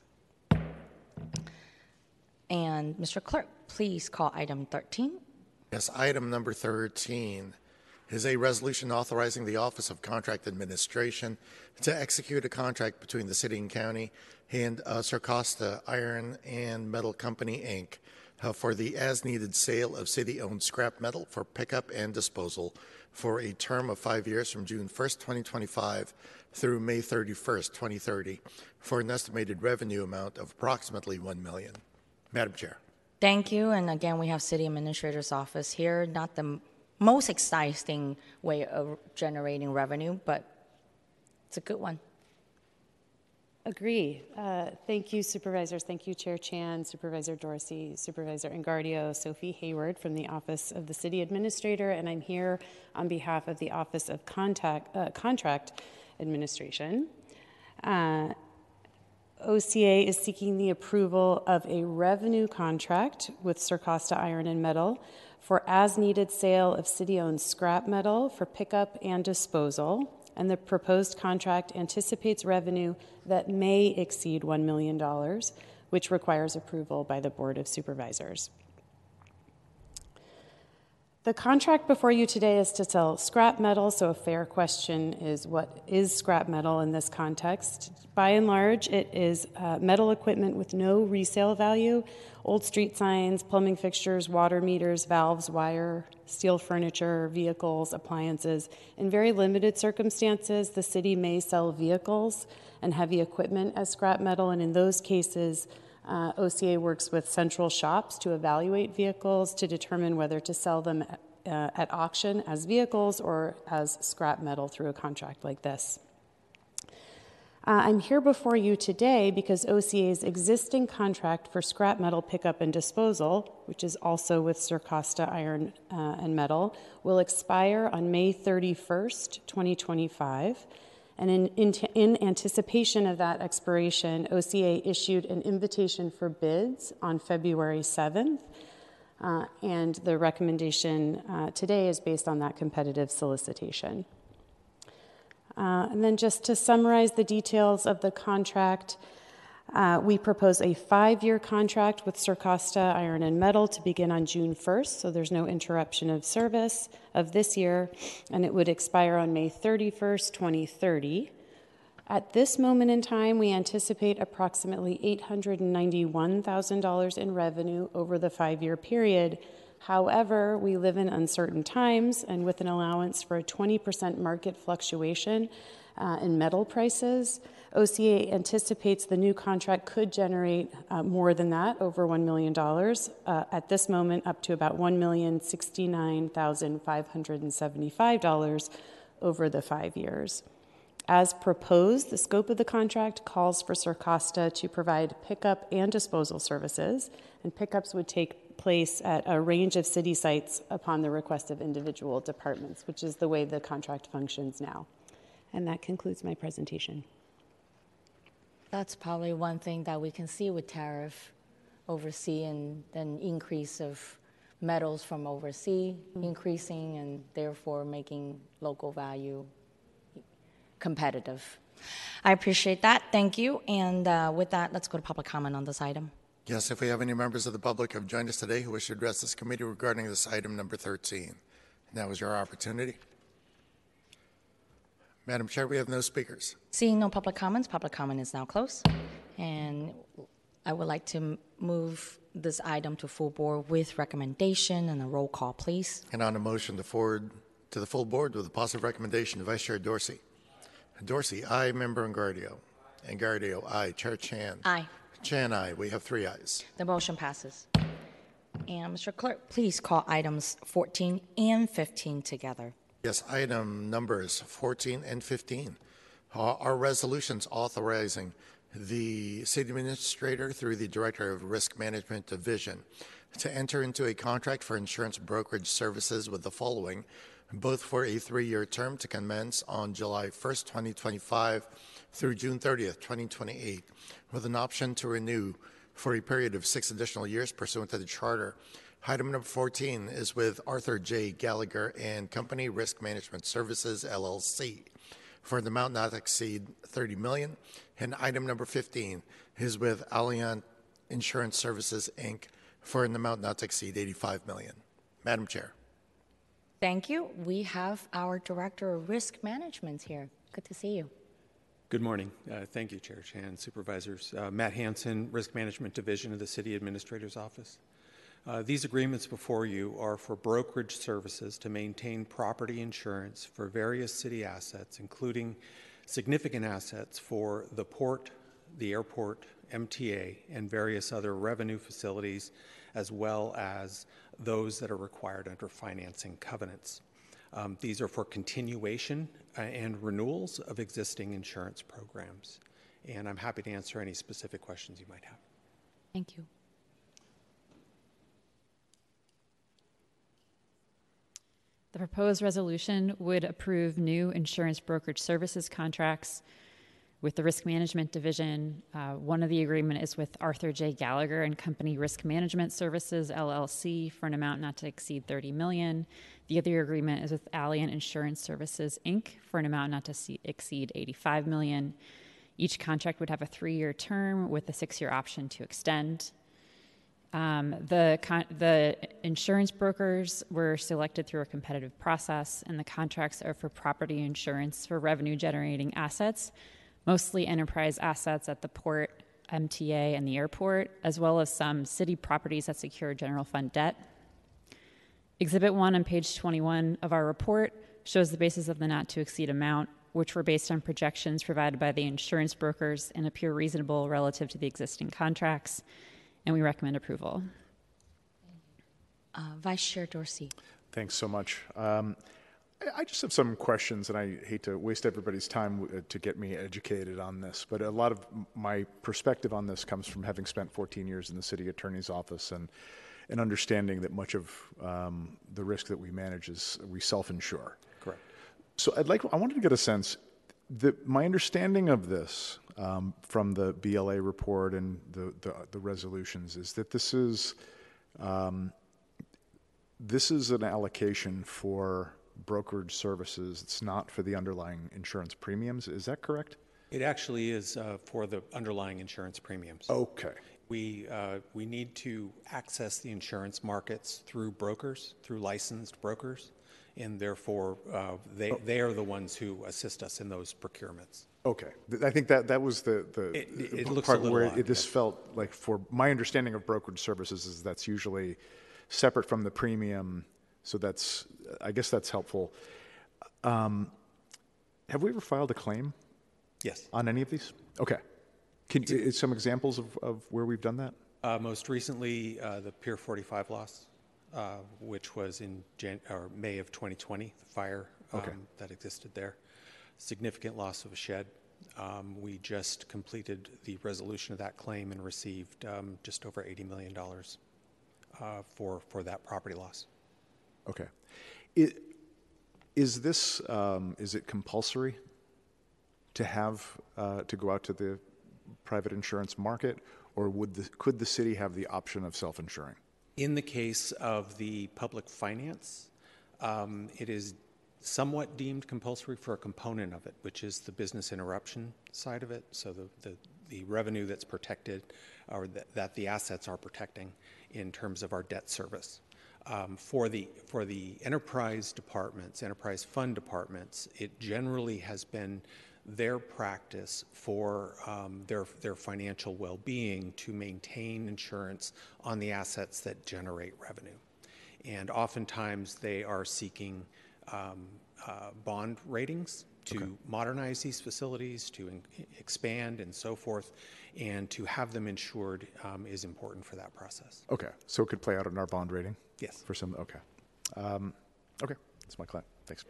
And Mister Clerk, please call item thirteen. Yes, item number thirteen is a resolution authorizing the Office of Contract Administration to execute a contract between the City and County and uh, Circosta Iron and Metal Company, Incorporated, uh, for the as-needed sale of city-owned scrap metal for pickup and disposal for a term of five years from June first, twenty twenty-five through May thirty-first, twenty thirty, for an estimated revenue amount of approximately one million dollars. Madam Chair. Thank you. And again, we have City Administrator's Office here. Not the m- most exciting way of generating revenue, but it's a good one. Agree. Uh, thank you, supervisors. Thank you, Chair Chan, Supervisor Dorsey, Supervisor Engardio, Sophie Hayward from the Office of the City Administrator, and I'm here on behalf of the Office of Contact, uh, Contract Administration. Uh, O C A is seeking the approval of a revenue contract with Circosta Iron and Metal for as-needed sale of city-owned scrap metal for pickup and disposal, and the proposed contract anticipates revenue that may exceed one million dollars, which requires approval by the Board of Supervisors. The contract before you today is to sell scrap metal, so a fair question is, what is scrap metal in this context? By and large, it is uh, metal equipment with no resale value, old street signs, plumbing fixtures, water meters, valves, wire, steel furniture, vehicles, appliances. In very limited circumstances, the city may sell vehicles and heavy equipment as scrap metal, and in those cases, Uh, O C A works with central shops to evaluate vehicles to determine whether to sell them uh, at auction as vehicles or as scrap metal through a contract like this. Uh, I'm here before you today because O C A's existing contract for scrap metal pickup and disposal, which is also with Circosta Iron uh, and Metal, will expire on May thirty-first, twenty twenty-five. And in, in, in anticipation of that expiration, O C A issued an invitation for bids on February seventh, uh, and the recommendation uh, today is based on that competitive solicitation. Uh, and then just to summarize the details of the contract, uh, we propose a five-year contract with Circosta Iron and Metal to begin on June first, so there's no interruption of service of this year, and it would expire on May thirty-first, twenty thirty. At this moment in time, we anticipate approximately eight hundred ninety-one thousand dollars in revenue over the five-year period. However, we live in uncertain times, and with an allowance for a twenty percent market fluctuation uh, in metal prices, O C A anticipates the new contract could generate uh, more than that, over one million dollars. Uh, at this moment, up to about one million sixty-nine thousand five hundred seventy-five dollars over the five years. As proposed, the scope of the contract calls for Circosta to provide pickup and disposal services, and pickups would take place at a range of city sites upon the request of individual departments, which is the way the contract functions now. And that concludes my presentation. That's probably one thing that we can see with tariff overseas and then increase of metals from overseas mm-hmm. increasing and therefore making local value competitive. I appreciate that. Thank you. And uh, with that, let's go to public comment on this item. Yes, if we have any members of the public who have joined us today who wish to address this committee regarding this item number thirteen, now is your opportunity. Madam Chair, we have no speakers. Seeing no public comments, public comment is now closed. And I would like to move this item to full board with recommendation and a roll call, please. And on a motion to forward to the full board with a positive recommendation to Vice Chair Dorsey. Dorsey, aye. Member Engardio. Engardio, aye. Chair Chan. Aye. Chan, aye. We have three ayes. The motion passes. And Mister Clerk, please call items fourteen and fifteen together. Yes, item numbers fourteen and fifteen uh, are resolutions authorizing the city administrator through the Director of Risk Management Division to enter into a contract for insurance brokerage services with the following, both for a three-year term to commence on July first, twenty twenty-five through June thirtieth, twenty twenty-eight, with an option to renew for a period of six additional years pursuant to the Charter. Item number fourteen is with Arthur J. Gallagher and Company Risk Management Services, L L C, for an amount not to exceed thirty million dollars. And item number fifteen is with Allianz Insurance Services, Incorporated, for an amount not to exceed eighty-five million dollars. Madam Chair. Thank you. We have our Director of Risk Management here. Good to see you. Good morning. Uh, thank you, Chair Chan, Supervisors. Uh, Matt Hansen, Risk Management Division of the City Administrator's Office. Uh, these agreements before you are for brokerage services to maintain property insurance for various city assets, including significant assets for the port, the airport, M T A, and various other revenue facilities, as well as those that are required under financing covenants. Um, these are for continuation uh, and renewals of existing insurance programs. And I'm happy to answer any specific questions you might have. Thank you. The proposed resolution would approve new insurance brokerage services contracts with the Risk Management Division. Uh, one of the agreement is with Arthur J. Gallagher and Company Risk Management Services, L L C, for an amount not to exceed thirty million dollars. The other agreement is with Allianz Insurance Services, Incorporated, for an amount not to see, exceed eighty-five million dollars. Each contract would have a three-year term with a six-year option to extend. Um, the, con- the insurance brokers were selected through a competitive process, and the contracts are for property insurance for revenue-generating assets, mostly enterprise assets at the port, M T A, and the airport, as well as some city properties that secure general fund debt. Exhibit one on page twenty-one of our report shows the basis of the not-to-exceed amount, which were based on projections provided by the insurance brokers and appear reasonable relative to the existing contracts. And we recommend approval. Uh, Vice Chair Dorsey. Thanks so much. Um, I, I just have some questions, and I hate to waste everybody's time uh, to get me educated on this, but a lot of my perspective on this comes from having spent fourteen years in the city attorney's office and, and understanding that much of um, the risk that we manage is we self-insure. Correct. So I'd like, I wanted to get a sense, that my understanding of this um, from the B L A report and the, the, the resolutions is that this is um, this is an allocation for brokerage services. It's not for the underlying insurance premiums. Is that correct? It actually is uh, for the underlying insurance premiums. Okay. We, uh, we need to access the insurance markets through brokers, through licensed brokers, and therefore uh, they, oh. they are the ones who assist us in those procurements. Okay. I think that, that was the, the, it, it, the it looks part a little where odd, it, this yes. felt like, for my understanding of brokerage services, is that's usually separate from the premium. So that's, I guess that's helpful. Um, have we ever filed a claim? Yes. On any of these? Okay. Can you, some examples of, of where we've done that? Uh, most recently, uh, the Pier forty-five loss, uh, which was in Jan- or May of twenty twenty, the fire um, okay. that existed there. Significant loss of a shed. Um, we just completed the resolution of that claim and received um, just over eighty million dollars uh, for, for that property loss. Okay. It, is this, um, is it compulsory to have, uh, to go out to the private insurance market, or would the, could the city have the option of self-insuring? In the case of the public finance, um, it is somewhat deemed compulsory for a component of it, which is the business interruption side of it. So the, the, the revenue that's protected, or that, that the assets are protecting in terms of our debt service. Um, for the for the enterprise departments, enterprise fund departments, it generally has been their practice for um, their their financial well-being to maintain insurance on the assets that generate revenue, and oftentimes they are seeking um, uh, bond ratings to okay. modernize these facilities, to in- expand, and so forth, and to have them insured um, is important for that process. Okay, so it could play out in our bond rating. Yes. For some, okay. Um, okay, that's my client. Thanks.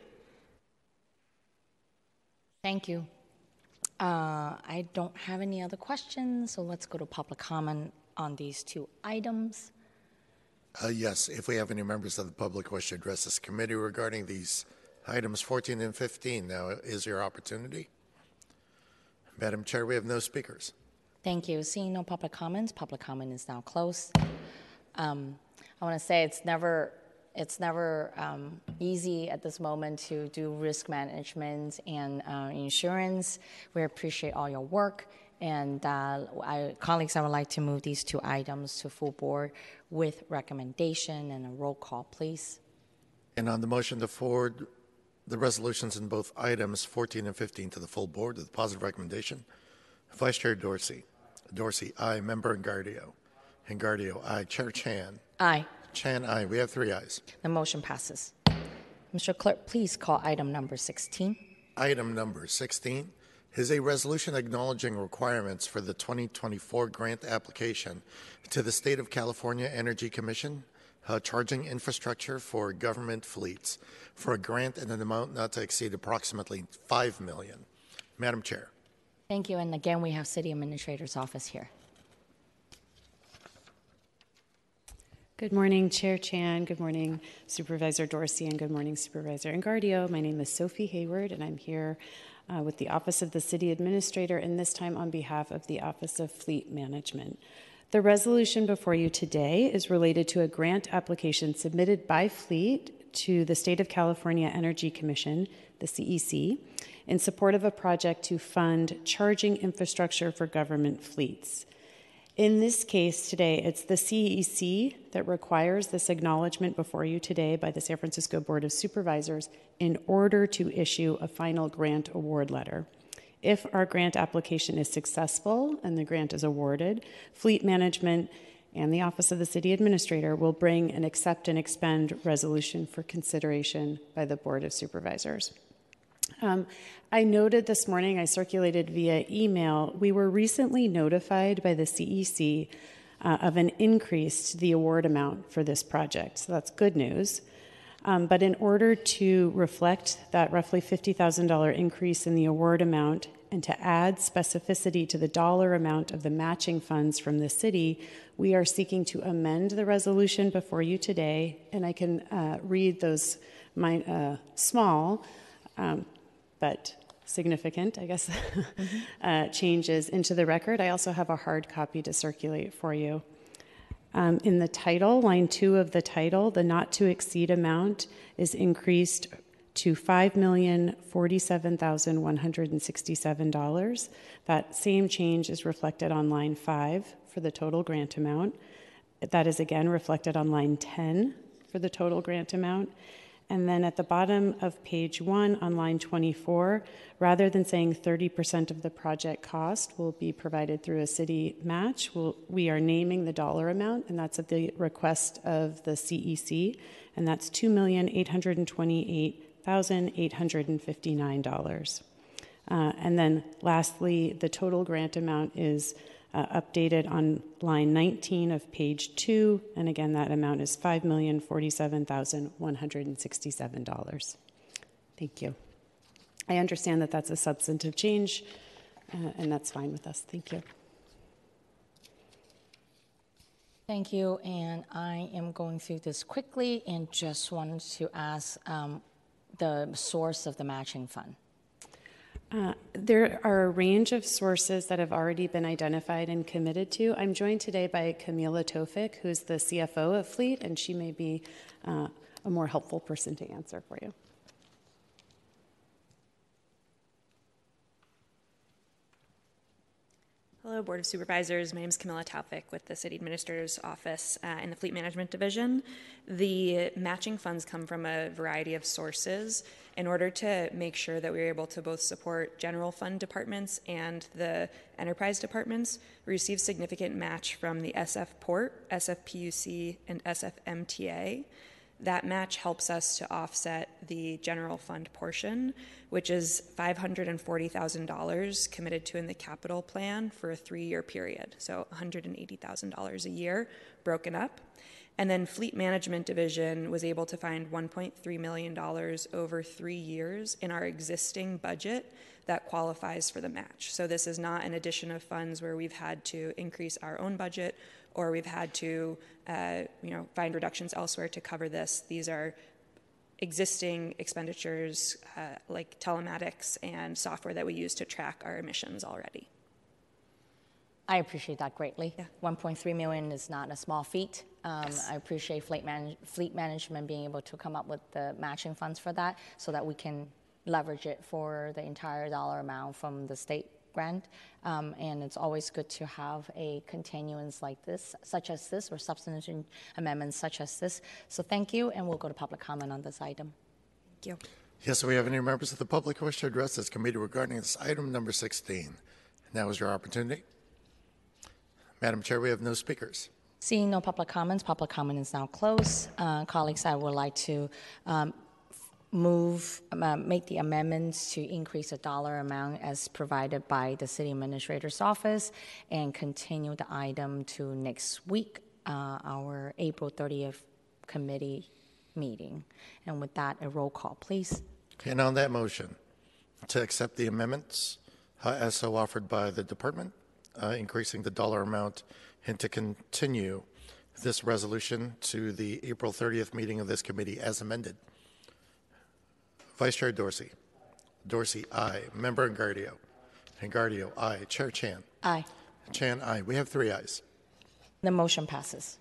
Thank you. Uh, I don't have any other questions, so let's go to public comment on these two items. Uh, yes, if we have any members of the public wish to address this committee regarding these items fourteen and fifteen, now is your opportunity. Madam Chair, we have no speakers. Thank you. Seeing no public comments, public comment is now closed. Um, I want to say it's never it's never um, easy at this moment to do risk management and uh, insurance. We appreciate all your work. And uh, I, colleagues, I would like to move these two items to full board with recommendation and a roll call, please. And on the motion to forward the resolutions in both items fourteen and fifteen to the full board with a positive recommendation, Vice Chair Dorsey. Dorsey, aye. Member Engardio. Engardio, aye. Chair Chan. Aye. Chan, aye. We have three ayes. The motion passes. Mister Clerk, please call item number sixteen. Item number sixteen is a resolution acknowledging requirements for the twenty twenty-four grant application to the State of California Energy Commission, uh, charging infrastructure for government fleets, for a grant in an amount not to exceed approximately five million dollars. Madam Chair. Thank you. And again, we have City Administrator's Office here. Good morning, Chair Chan. Good morning, Supervisor Dorsey, and good morning, Supervisor Engardio. My name is Sophie Hayward, and I'm here uh, with the Office of the City Administrator, and this time on behalf of the Office of Fleet Management. The resolution before you today is related to a grant application submitted by Fleet to the State of California Energy Commission, the C E C, in support of a project to fund charging infrastructure for government fleets. In this case today, it's the C E C that requires this acknowledgement before you today by the San Francisco Board of Supervisors in order to issue a final grant award letter. If our grant application is successful and the grant is awarded, Fleet Management and the Office of the City Administrator will bring an accept and expend resolution for consideration by the Board of Supervisors. Um, I noted this morning, I circulated via email, we were recently notified by the C E C uh, of an increase to the award amount for this project. So that's good news. Um, but in order to reflect that roughly fifty thousand dollars increase in the award amount and to add specificity to the dollar amount of the matching funds from the city, we are seeking to amend the resolution before you today. And I can uh, read those my, uh, small, um, but significant, I guess, mm-hmm. uh, changes into the record. I also have a hard copy to circulate for you. Um, in the title, line two of the title, the not to exceed amount is increased to five million forty-seven thousand one hundred sixty-seven dollars. That same change is reflected on line five for the total grant amount. That is again reflected on line ten for the total grant amount. And then at the bottom of page one on line twenty-four, rather than saying thirty percent of the project cost will be provided through a city match, we'll, we are naming the dollar amount, and that's at the request of the C E C, and that's two million eight hundred twenty-eight thousand eight hundred fifty-nine dollars. Uh, and then lastly, the total grant amount is Uh, updated on line nineteen of page two, and again, that amount is five million forty-seven thousand one hundred sixty-seven dollars. Thank you. I understand that that's a substantive change, uh, and that's fine with us. Thank you. Thank you, and I am going through this quickly and just wanted to ask um, the source of the matching fund. Uh, there are a range of sources that have already been identified and committed to. I'm joined today by Camila Tofik, who's the C F O of Fleet, and she may be uh, a more helpful person to answer for you. Hello, Board of Supervisors. My name is Camilla Taufik with the City Administrator's Office uh, in the Fleet Management Division. The matching funds come from a variety of sources in order to make sure that we're able to both support general fund departments and the enterprise departments. We receive significant match from the S F Port, S F P U C, and S F M T A. That match helps us to offset the general fund portion, which is five hundred forty thousand dollars committed to in the capital plan for a three-year period, so one hundred eighty thousand dollars a year broken up. And then Fleet Management Division was able to find one point three million dollars over three years in our existing budget that qualifies for the match. So this is not an addition of funds where we've had to increase our own budget or we've had to uh, you know, find reductions elsewhere to cover this. These are existing expenditures uh, like telematics and software that we use to track our emissions already. I appreciate that greatly. Yeah. one point three million dollars is not a small feat. Um, Yes. I appreciate fleet, man- fleet management being able to come up with the matching funds for that so that we can leverage it for the entire dollar amount from the state grant. Um, and it's always good to have a continuance like this, such as this, or substantive amendments such as this. So thank you, and we'll go to public comment on this item. Thank you. Yes, do we have any members of the public who wish to address this committee regarding this item number sixteen? Now is your opportunity. Madam Chair, we have no speakers. Seeing no public comments, public comment is now closed. Uh, colleagues, I would like to um, move, uh, make the amendments to increase the dollar amount as provided by the City Administrator's Office and continue the item to next week, uh, our April thirtieth committee meeting. And with that, a roll call, please. And on that motion, to accept the amendments uh, as so offered by the department, uh, increasing the dollar amount, and to continue this resolution to the April thirtieth meeting of this committee as amended. Vice Chair Dorsey. Dorsey, aye. Member Engardio. Engardio, aye. Chair Chan. Aye. Chan, aye. We have three ayes. The motion passes.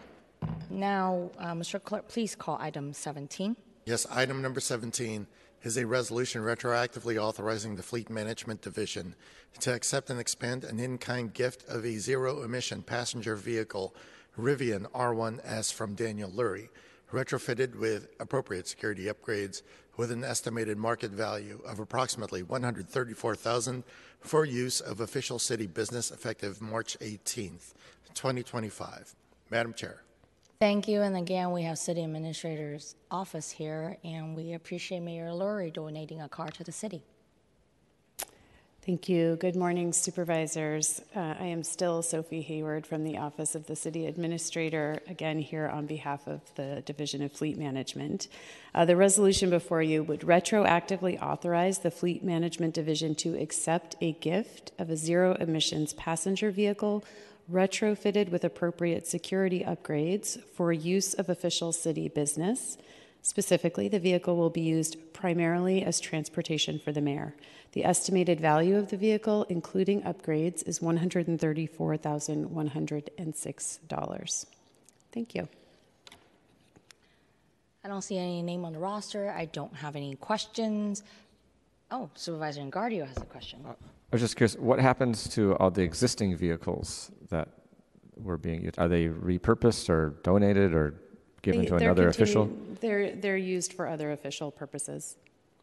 Now, uh, Mister Clerk, please call item seventeen. Yes, item number seventeen is a resolution retroactively authorizing the Fleet Management Division to accept and expend an in-kind gift of a zero-emission passenger vehicle, Rivian R one S from Daniel Lurie, retrofitted with appropriate security upgrades with an estimated market value of approximately one hundred thirty-four thousand dollars for use of official city business effective March eighteenth, twenty twenty-five. Madam Chair. Thank you. And again, we have City Administrator's Office here, and we appreciate Mayor Lurie donating a car to the city. Thank you. Good morning, supervisors. Uh, I am still Sophie Hayward from the Office of the City Administrator, again here on behalf of the Division of Fleet Management. Uh, the resolution before you would retroactively authorize the Fleet Management Division to accept a gift of a zero-emissions passenger vehicle retrofitted with appropriate security upgrades for use of official city business. Specifically, the vehicle will be used primarily as transportation for the mayor. The estimated value of the vehicle, including upgrades, is one hundred thirty-four thousand one hundred six dollars. Thank you. I don't see any name on the roster. I don't have any questions. Oh, Supervisor Engardio has a question. I was just curious, what happens to all the existing vehicles that were being used? Are they repurposed or donated or given They- to they're another continu- official? They're, they're used for other official purposes.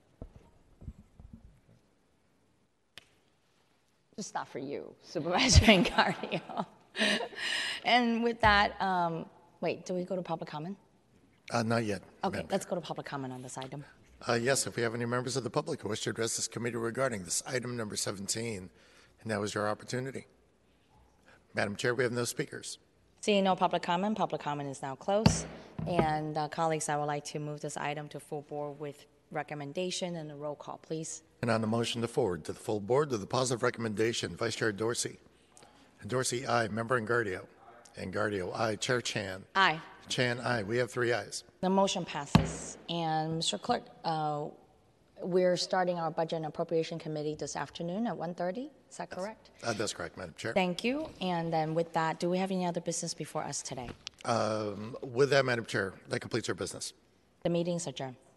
Just not for you, Supervisor Engardio. And with that, um, wait, do we go to public comment? Uh, not yet. Okay, Madam let's go to public comment on this item. Uh, yes, if we have any members of the public who wish to address this committee regarding this item number seventeen, now is your opportunity. Madam Chair, we have no speakers. Seeing no public comment, public comment is now closed. And uh, colleagues, I would like to move this item to full board with recommendation and a roll call, please. And on the motion to forward to the full board with a positive recommendation, Vice Chair Dorsey. Dorsey, aye. Member Engardio. And Guardio, aye. Chair Chan. Aye. Chan, aye. We have three ayes. The motion passes. And Mister Clerk, uh, we're starting our Budget and Appropriation Committee this afternoon at one thirty. Is that correct? Uh, that's correct, Madam Chair. Thank you. And then with that, do we have any other business before us today? Um, with that, Madam Chair, that completes our business. The meeting's adjourned.